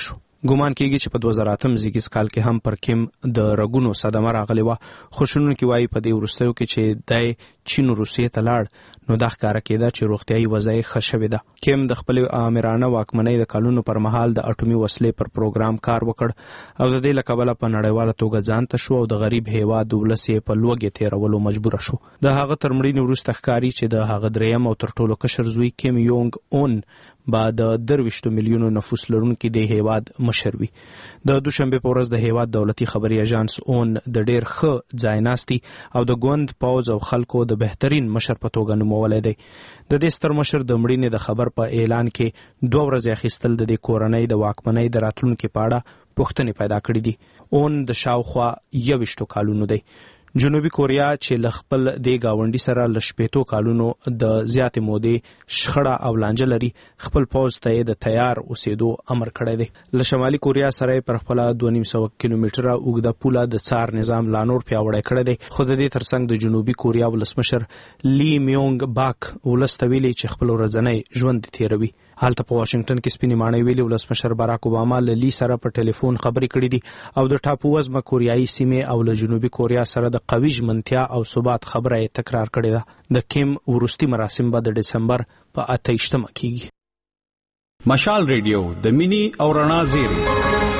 ګومان کیږي چې په 2008 زیږیز کال کې هم پر کیم د رګونو صدمه راغلی وه، خو شنونکي وایي په دې وروستیو کې چې دی چین او روسیې ته لاړ نو دا ښکاره کېده چې روغتیایي وضع یې ښه شوې ده. کیم د خپلې آمرانه واکمنۍ د کلونو پر مهال د اټومي وسلې پر پروګرام کار وکړ او د دې له کبله په نړیواله توګه ځان ته شو او د غریب هیواد ولس یې په لوږې تېرولو مجبوره شو. د هغه تر مړینې وروسته ښکاري چې د هغه دریم او تر ټولو کشر زوی کیم یونګ اون با د 23 میلیونو نفوس لرونکي د هیواد مشر وي. د دوشنبه په ورځ د هیواد دولتي خبري اژانس اون د ډیر ښه ځایناستي او د ګوند پوز او خلکو د بهترین مشر په توګه نومولی دی. د دې ستر مشر د مړینې د خبر په اعلان کې 2 ورځې اخیستل د دې کورنۍ د واکمنۍ د راتلونکي په اړه پوښتنې پیدا کړې دي. اون د شاوخوا 21 کالونو دی. جنوبي کوریا چې له خپل دې ګاونډي سره له 80 کالونو د زیاتې مودې شخړه او لانجه لري، خپل پوځ ته یې د تیار اوسېدو امر کړی دی. له شمالي کوریا سره یې پر خپله 200 کیلومتره اوږده پوله د څار نظام لا نور پیاوړی کړی دی، خو د دې ترڅنګ د جنوبي کوریا ولسمشر لی میونګ باک ولس ته ویلي چې خپل ورځنی ژوند تېروي. هلته په واشنگټن کې سپینې ماڼۍ ویلي ولسمشر باراک اوباما له لی سره په ټلیفون خبرې کړې دي او د ټاپو وزمه کوریایي سیمې او له جنوبي کوریا سره د قوي ژمنتیا او ثبات خبره یې تکرار کړې ده. د کیم وروستي مراسم به د ډسمبر په 28 کېږي. مشال ریډیو د مینی او رڼا زیری.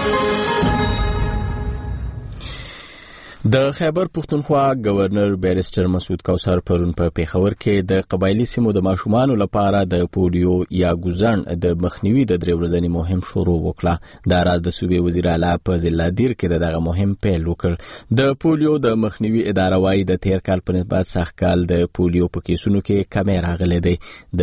د خیبر پښتونخوا گورنر بیرسټر مسعود کوثر پرون په پیښور کې د قبایلی سیمو د ماشومانو لپاره د پولیو یا ګوزڼ د مخنیوي د 3 ورځني مهم شروع وکړه. دا راز د صوبې وزیر اعلی په ضلع دیر کې دغه مهم پیل وکړ. د پولیو د مخنیوي اداره وايي د تیر کال په نسبت سږ کال د پولیو په کیسونو کې کمی راغلی دی.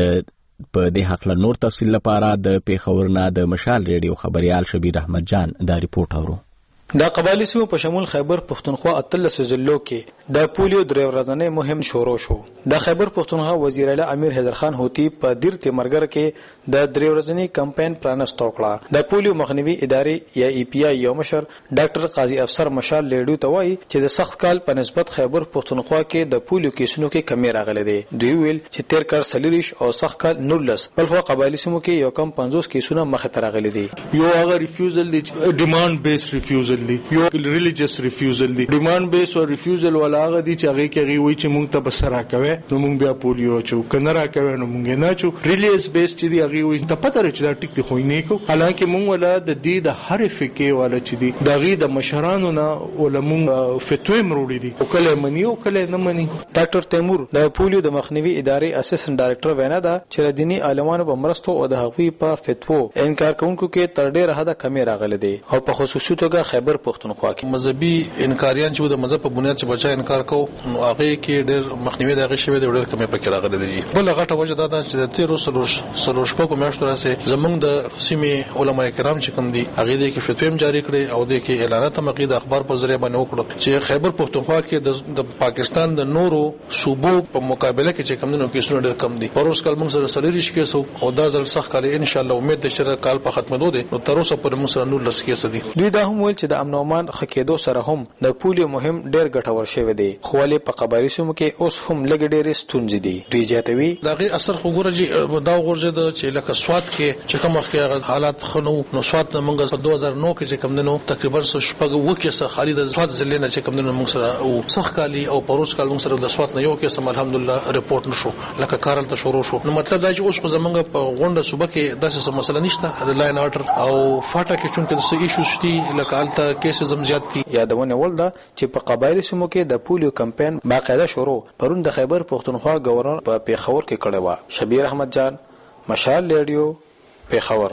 په دې حق له نور تفصیل لپاره د پیښور نه د مشال ریډیو خبريال شبیر احمد جان دا ریپورت اورو. د قبایلی سیمو په شمول خیبر پښتونخوا 13 ضلعو کې د پولیو 3 ورځنی مهم شروع شو. د خیبر پښتونخوا وزیر اعلی امیر حیدر خان هوتی په دیر تیمرګر کې د 3 ورځنی کمپاین پرانست وکړه. د پولیو مخنیوي ادارې یا ای پی آی یو مشر ډاکټر قاضي افسر مشال لیډو ته وایي چې د سخت کال په نسبت خیبر پښتونخوا کې د پولیو کیسونو کې کمی راغلی دی. دوی ویل چې تیر کال 40 او سخت کال 19 بلخو قبایلی سیمو کې یو کم 50 کیسونه مخه ته راغلي دي. یو هغه ریفیوزل دی ډیماند بیس ریفیوزل دی، یو ریلیجیس ریفیوزل دی. ډیماند بیس او ریفیوزل ولا هغه دی چې هغه کې وی چې مونږ ته بسرا کوي نو مونږ بیا پولیو چو کنه را کوي نو مونږ نه چو. ریلیجیس بیس چې دی هغه وی ته پته لري چې دا ټیک دی خو نه کو، حالانکه مونږ ولا د دې د هر فقې ولا چې دی دغه د مشرانو نه ولا مونږ فتوی مروړي دي او کله منی او کله نه منی. ډاکټر تیمور د پولیو د مخنیوي ادارې اسسټنټ ډایریکټر وینا ده چې دینی عالمانو په مرستو او د هغوی په فتوو انکار کوونکو کې تر ډیره حده کمی راغلی دی او په خصوصي توګه خیبر پښتونخوا کې مذهبي انکاریان چې د مذهب په بنیاد چې بچا انکار کو نو هغه کې ډېر مخنیوي دغه شوی د ډېر کمی پکې راغلی دی. بل غټه وجه دا ده چې د تیرو سلوش په میاشتو راځي زمونږ د سیمې علما کرام چې کوم دي هغه د کې فتویم جاری کړي او د کې اعلانات مقید اخبار په ذریعہ باندې وکړو چې خیبر پښتونخوا کې د پاکستان د نورو صوبو په مقابله کې چې کوم نو کیسونه ډېر کم دي. پروس کال موږ سره سلیریش کیسو او دا ځل سخت کال ان شاء الله امید ده چې کال په ختمېدو دي نو تر اوسه پر موږ سره نور لس کیسه دي. دوی دا هم ویل چې د امن او امان خکېدو سره هم د پولیو مهم ډېر ګټور شوی دی خو ولې په قبایلی سیمو کې اوس هم لږ ډېرې ستونزې دي. دوی زیاتوي دغه اثر خو ګورځي دا ورځ د چې لکه سواد کې چې کوم وخت حالات خنو نو سواد موږ په 2009 کې چې کوم دنو تقریبا شپږ وکیسه خالي د سواد ضلع نه چې کوم دنو موږ سره او سخت کالی او پروس کال موږ سره د سواد نه یو کې سم الحمدلله ریپورت نشو لکه کارل ته شروع شو. نو مطلب دا چې اوس خو زمونږ په غونډه صوبه کې داسې څه مسله نشته د لاین آرډر او فاټا کې چونکه د څه ایشوز شتي لکه الته کیسز هم زیات دي. یادونه ول ده چې په قبایلی سیمو کې د پولیو کمپاین باقاعده شروع پرون د خیبر پښتونخوا گورنر په پیښور کې کړی و. شبیر احمد جان مشال ریډیو پیښور.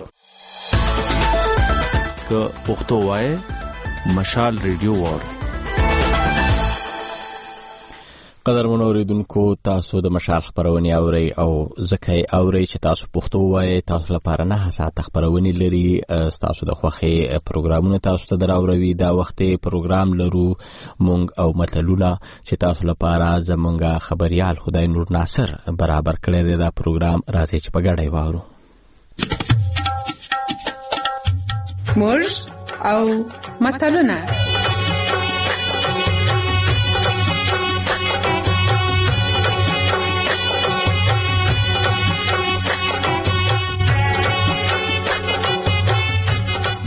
که پښتو وای مشال ریډیو وار. قدرمن اوریدونکو تاسو د مشال خبرونه اورئ او زکه اورئ چې تاسو پښتو وای تاسو لپاره نه ساعت خبرونه لري تاسو د خوخي پروګرامونه تاسو ته دراوروي دا وخت پروګرام لرو مونږ او متلونه چې تاسو لپاره زمونږه خبريال خدای نور ناصر برابر کړی دی دا پروګرام راځي چې په ګډه وارو. موږ او متلونه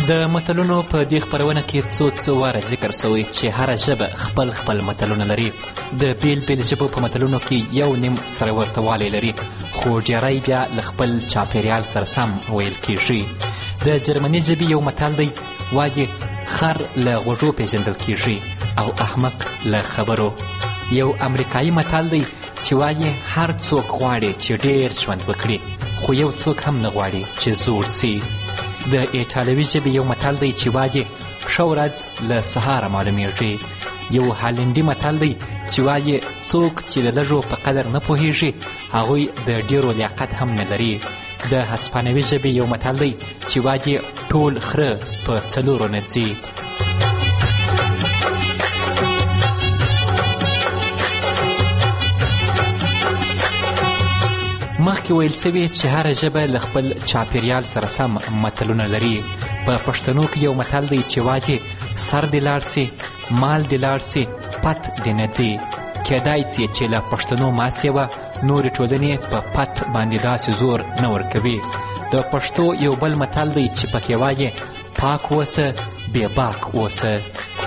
د متلونو په دې خپرونه کې څو واره ذکر شوی چې هره ژبه خپل متلونه لري. د بیل ژبو په متلونو کې یو نیم سره ورته والی لري، خو ډیری بیا له خپل چاپیریال سره سم ویل کیږي. د جرمني ژبې یو متل دی، وایي خر له غوږو پیژندل کیږي او احمق له خبرو. یو امریکایي متل دی چې وایي هر څوک غواړي چې ډیر ژوند وکړي، خو یو څوک هم نه غواړي چې زوړ سي. د ایټالوي ژبې یو متل دی چې وایي ښه ورځ له سهاره معلومیږي. یو هالنډي متل دی چې وایي څوک چې د لږو په قدر نه پوهیږي هغوی د ډیرو لیاقت هم نه لري. د هسپانوي ژبې یو متل دی چې وایي ټول خره په 4 نه ځي. مخکې ویل سوي چې هره ژبه له خپل چاپیریال سره سم متلونه لري. په پښتنو کې یو متل دی چې وایي سر دې لاړ سي، مال دې لاړ سي، پت دې نه ځي. کیدای سي چې له پښتنو ماسیوه نورې ټولنې په پت باندې داسې زور نه ورکوي. د پښتو یو بل متل دی چې پکې وایي پاک اوسه بې باک اوسه.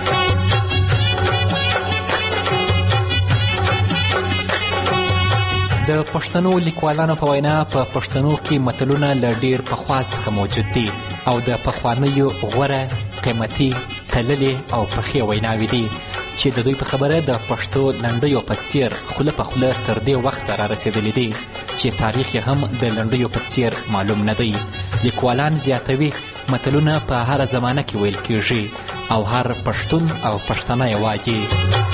د پښتنو لیکوالانو په وینا په پښتنو کې متلونه له ډیر پخوا څخه موجود دي او د پخوانیو غوره، قیمتي، تللې او پخې ویناوې دي چې د دوی په خبره د پښتو لنډیو په څیر خوله په خوله تر دې وخته را رسېدلي دي چې تاریخ یې هم د لنډیو په څیر معلوم نه دی. لیکوالان زیاتوي متلونه په هره زمانه کې ویل کیږي او هر پښتون او پښتنه یې وایي.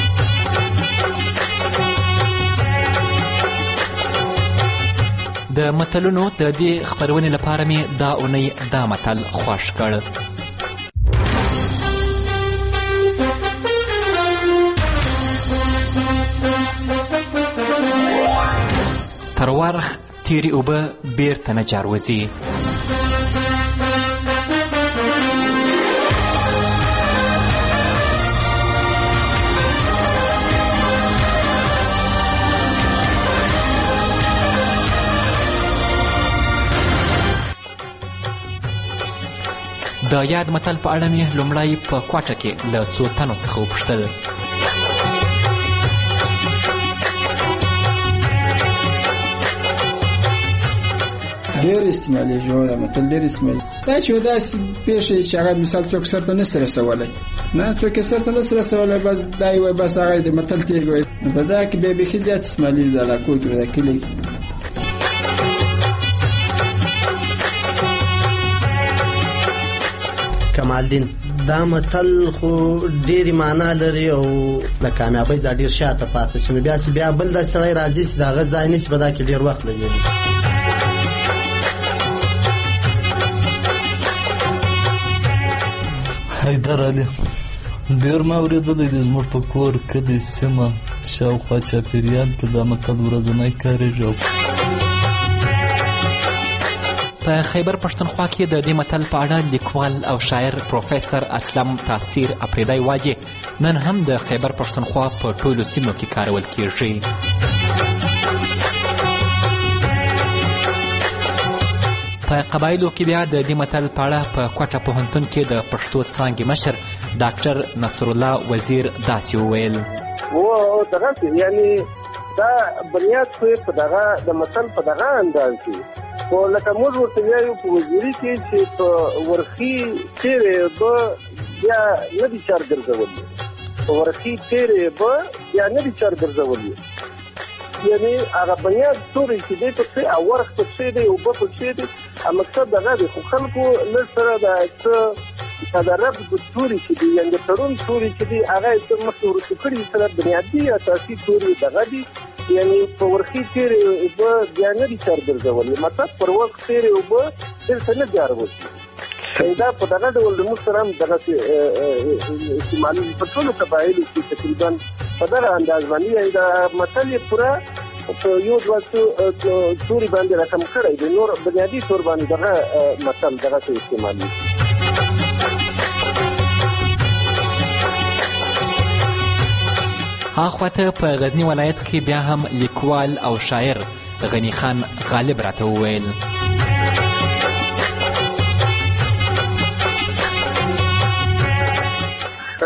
د متلونو د دې خپرونې لپاره مې دا اونۍ دا متل خوښ کړ. تر ورخ تیرې اوبه بیرته نه جاروځي. د یاد متل په اړه مې لومړی په کوټه کې له څو تنو څخه وپوښتل. ډېر استعمالېږي دا متل، ډېر استعمالېږي. دا چې داسې پېښې چې هغه مثال څوک سرته نشي رسولی، نه څوک یې سرته نشي رسولی، بس دا یې وایي بس هغه د متل تېږ وایي. په دا کې بیا بیخي زیات استعمالېږي د علاقو کې، د کلي کې. کمالدین دا متل خو ډېرې معنا لري او د کامیابۍ ځای ډېر شاته پاتې شي. بیا بل داسې سړی راځي چې د هغه ځای نه شي په دا کې ډېر وخت لګوي. حیدر علي ډېر ما اورېدلی دی، زموږ په کور کلي سیمه شاوخوا چاپېریال کې دا متل ورځنی کارېږي. په خیبر پښتونخوا کې د دې متل په اړه لیکوال او شاعر پروفیسر اسلم تاثیر اپریدی وایي نن هم د خیبر پښتونخوا په ټولو سیمو کې کارول کیږي. په قبایلو کې بیا د دې متل په اړه په کوټه پوهنتون کې د پښتو څانګې مشر ډاکټر نصرالله وزیر داسې وویل. و دغه یعنی دا بنیاد خو په دغه د متل په دغه انداز دی، خو لکه موږ ورته وایو په وزیري کې چې په ورخي تیرې به بیا نه دي چار ګرځولي، په ورخي تیرې به بیا نه دي چار ګرځولي. یعنی هغه بنیاد توري چې دی په څه او ورخ په څه دی او په څه دی، مقصد دغه دی. خو خلکو لږ سره د څه د رب د توري چې دی یعنې د تړون توري چې دی هغه یې مخکې ورته کړي سره بنیادي اساسي توري دغه دي. یعنی په ورخي تیرې اوبه بیا نه دي چار ګرځولي، مطلب پر وخت تیرې اوبه دلته نه جاروځي. دا په دغه ډول د موږ سره هم دغسې استعمالېږي په ټولو قبایلو کې تقریبا په دغه انداز باندې. دا متل یې پوره په یو دوه توري باندې رقم کړی دی، نور بنیادي تور باندې دغه متل دغسې استعمالېږي. هاخواته په غزنی ولایت کې بیا هم لیکوال او شاعر غنی خان غالب راته وویل.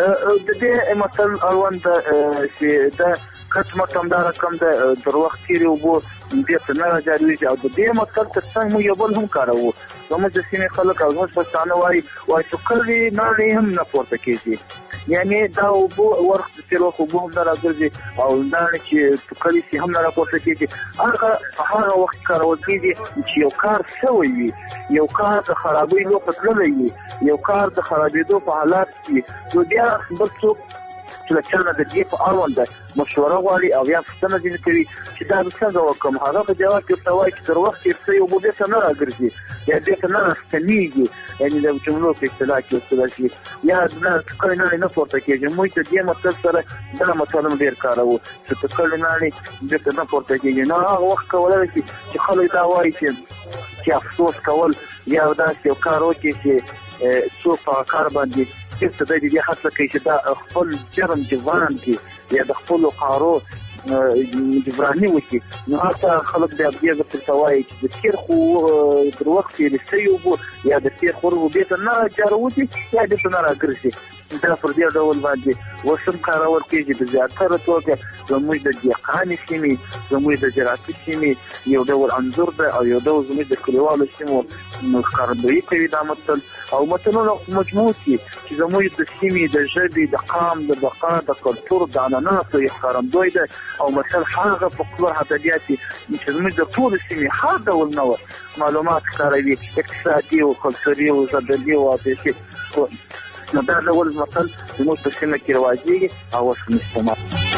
د دې مثل اړوند چې د کټمټ هم دا رقم ده در وخت تیرې اوبه دې ته نه راجاروي او د دې مثل تر څنګ موږ یو بل هم کاروو زموږ د سیمې خلک او زموږ پښتانه وایي چې کلي ناړې هم نه پورته کېږي یعنی دا اوبه ورخ د تیر وخت اوبه هم نه راګرځي او ناړې چې کلي سي هم نه راپورته کېږي هغه وخت کارول کېږي چې یو کار شوی وي یو کار د خرابۍ لو پتللی وي یو کار د خرابېدو په حالات کې نو بیا بل څوک چې د چا نه د دې په اړوند مشوره غواړي او یا پوښتنه ځینې کوي چې دا څنګه وکړم هغه په جواب کې ورته وایي چې تر وخت تېر شوی اوبه بېرته نه راګرځي یا بېرته نه راستنېږي یعنې د جملو په اصطلاح کې ورته شي یا کلي ناړې نه پورته کېږي موږ د دې مطلب سره دا مطلب هم ډېر کاروو چې په کلي ناړې بېرته نه پورته کېږي نو هغه وخت کولی شي چې خلک دا وایي چې افسوس کول یا داسې یو کار وکړي چې څوک په کار باندې چې د دې هڅه کوي چې دا خپل جرم جبران کړي یا د خپل قارو جبراني وکړي نو هغه خلک بیا ورته وایي چې د تیر خو در وخت یې لسي اوبه یا د تیر خور اوبه ته نه راجاروي یا د نه راګرځي دا پر دې ډول باندې وسم کارول کېږي د زیاتره توګه زموږ د دهقاني سیمې زموږ د زراعتي سیمې یو ډول انځور ده او یو ډول زموږ د کلیوالو سیمو ښکارندویي کوي دا متل او متلونه مجموع دي چې زموږ د سیمې د ژبې د قام د بقا د کلتور د عنعناتو ښکارندوی ده او مثلا هغه فقره ادبیات چې زموږ د ټول سیمې هر ډول نو معلومات کاروي اقتصادي او کلتوري او ژبني او عاطفي نو دا ډول مثل زموږ په سیمه کې رواجېږي او اوس مستعمل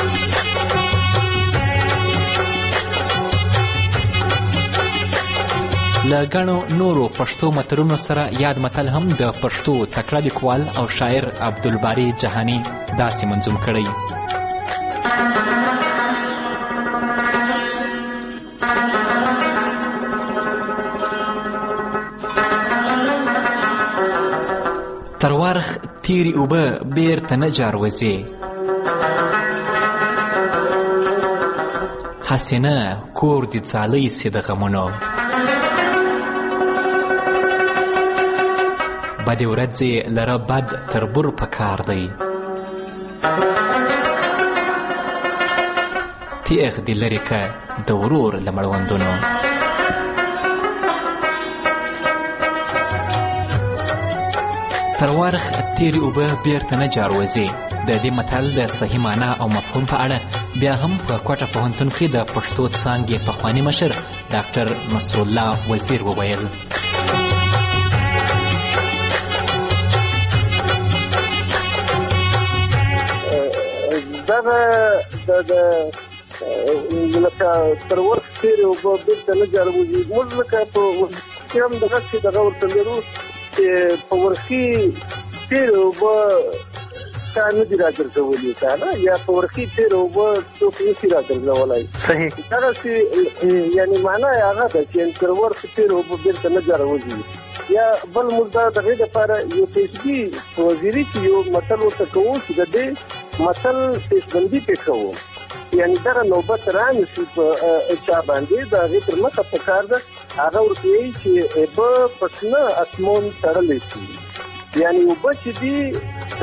له ګڼو نورو پښتو متلونو سره یاد متل هم د پښتو تکړه لیکوال او شاعر عبدالباري جهاني داسې منظوم کړی تر ورخ تیری اوبه بیرته نه جاروځي هسې نه کور دې ځالی سي د غمونو بدې ورځې لره بد تربور په کار دی تیغ دې لرې که د ورور له مړوندونو تر ورخ تیرې اوبه بیرته نه جاروځي د دې متل د صحیح معنا او مفهوم په اړه بیا هم په کوټه پوهنتون کې د پښتو څانګې پخواني مشر ډاکټر نصرالله وزیر وویل دغه لکه تر ورخ تیرې اوبه بیرته نه جاروځي موږ لکه په کې هم دغسې دغه ورته لرو چې په ورخي تیرې اوبه چا نه دي راګرځولي که نه یا په ورخي تیرې اوبه څوک نشي راګرځولی صحیح دغسې یعنې معنا یې هغه ده چې تر ورخ تیرې اوبه بیرته نه جاروځي یا بل موږ د هغې دپاره یو پیشګي په وزیري کې یو متل ورته کوو چې د دې متل پیشبندي پې کوو یعنې دغه نوبت رانیسي په چا باندې د هغې تر مخه په کار ده هغه ورته وایي چې اوبه په شنه اسمان تړلی شي یعنې اوبه چې دي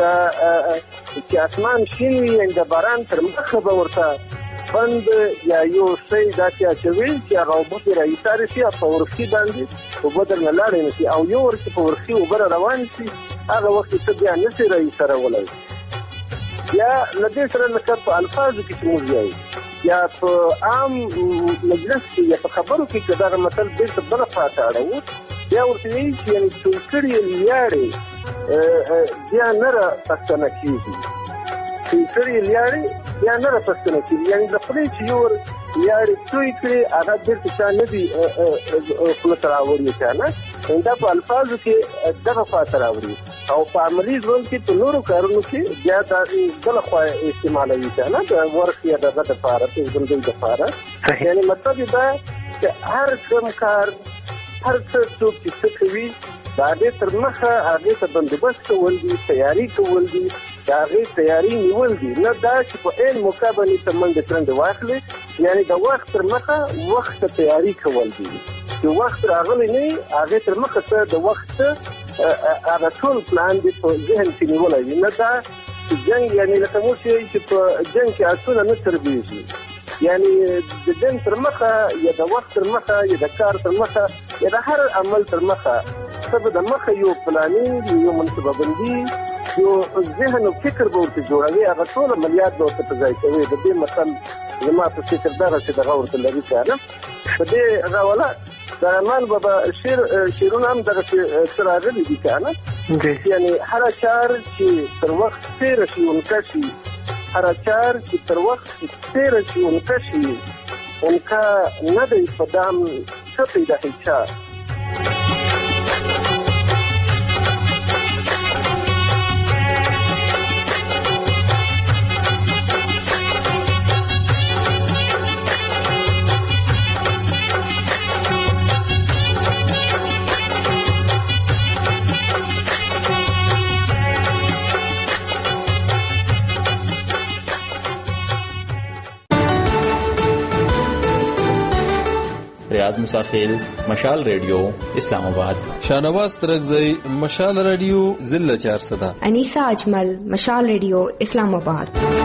چې اسمان شین وي یعنې د باران تر مخه به ورته بند یا یو شی داسې اچوي چې هغه اوبه پرې راایسارې شي او په ورخي باندې اوبه درنه لاړې نه شي او یو ور چې په ورخي اوبه را روانې شي هغه وخت کې ته بیا نشي راایسارولی یا له دې سره لکه په الفاظو کې چې موږ وایو یا په عام مجلس کې یا په خبرو کې که دغه متل بېرته بله خواته اړوو بیا ورته وایي چې یعنې توی کړي لیاړې بیا نه را پښتنه کېږي توی کړي لیاړې بیا نه را پښتنه کېږي یعنې د خولې چې یو ور لیاړې توی کړي هغه بېرته چا نه دي خوله ته راوړي که نه دا په الفاظو کې دغه خواته راوړي او په عملي ژوند کې په نورو کارونو کې بیا دا بله خوا استعمالوي که نه د ورخ یا دغه دپاره پېژندۍ دپاره یعنې مطلب یې دا چې هر کوم کار هر څه څوک چې څه کوي د هغې تر مخه هغې ته بندوبست کول دي تیاري کول دي د هغې تیاري نیول دي نه دا چې په عین موقع باندې ته منډې ترنډې واخلې یعنې د وخت تر مخه وخت ته تیاري کول دي چې وخت راغلی نه وي هغې تر مخه ته د وخت هغه ټول پلان دې په ذهن کې نیولی وي نه دا چې جنگ یعنی لکه موږ چې په جنگ کې اسونه نه تربیږي، یعنی د جنگ تر مخه یا د وخت تر مخه یا د کار تر مخه یا د هر عمل تر مخه سبا د مخه یو پلانینګ، یو منصوبه بندي، یو ذهن او فکر به ورته جوړوي، هغه ټول عملیات به ورته په ځای کوي. د دې مثل زما په فکر دغه چې دغه ورته لري کنه په دې هغه ولا د رحمان بابا شیرونه هم دغه څه راغلي دي کنه، یعنی هر چار چې تر وخت تیر شي ونکشي، هر چار چې تر وخت تیر شي ونکشي انکا ندی پدام څه پیدا هیچا. ریاض مسافل، مشال ریڈیو اسلام آباد. شاهنواز ترکزئی، مشال ریڈیو ضلع 400. انیسا اجمل، مشال ریڈیو اسلام آباد.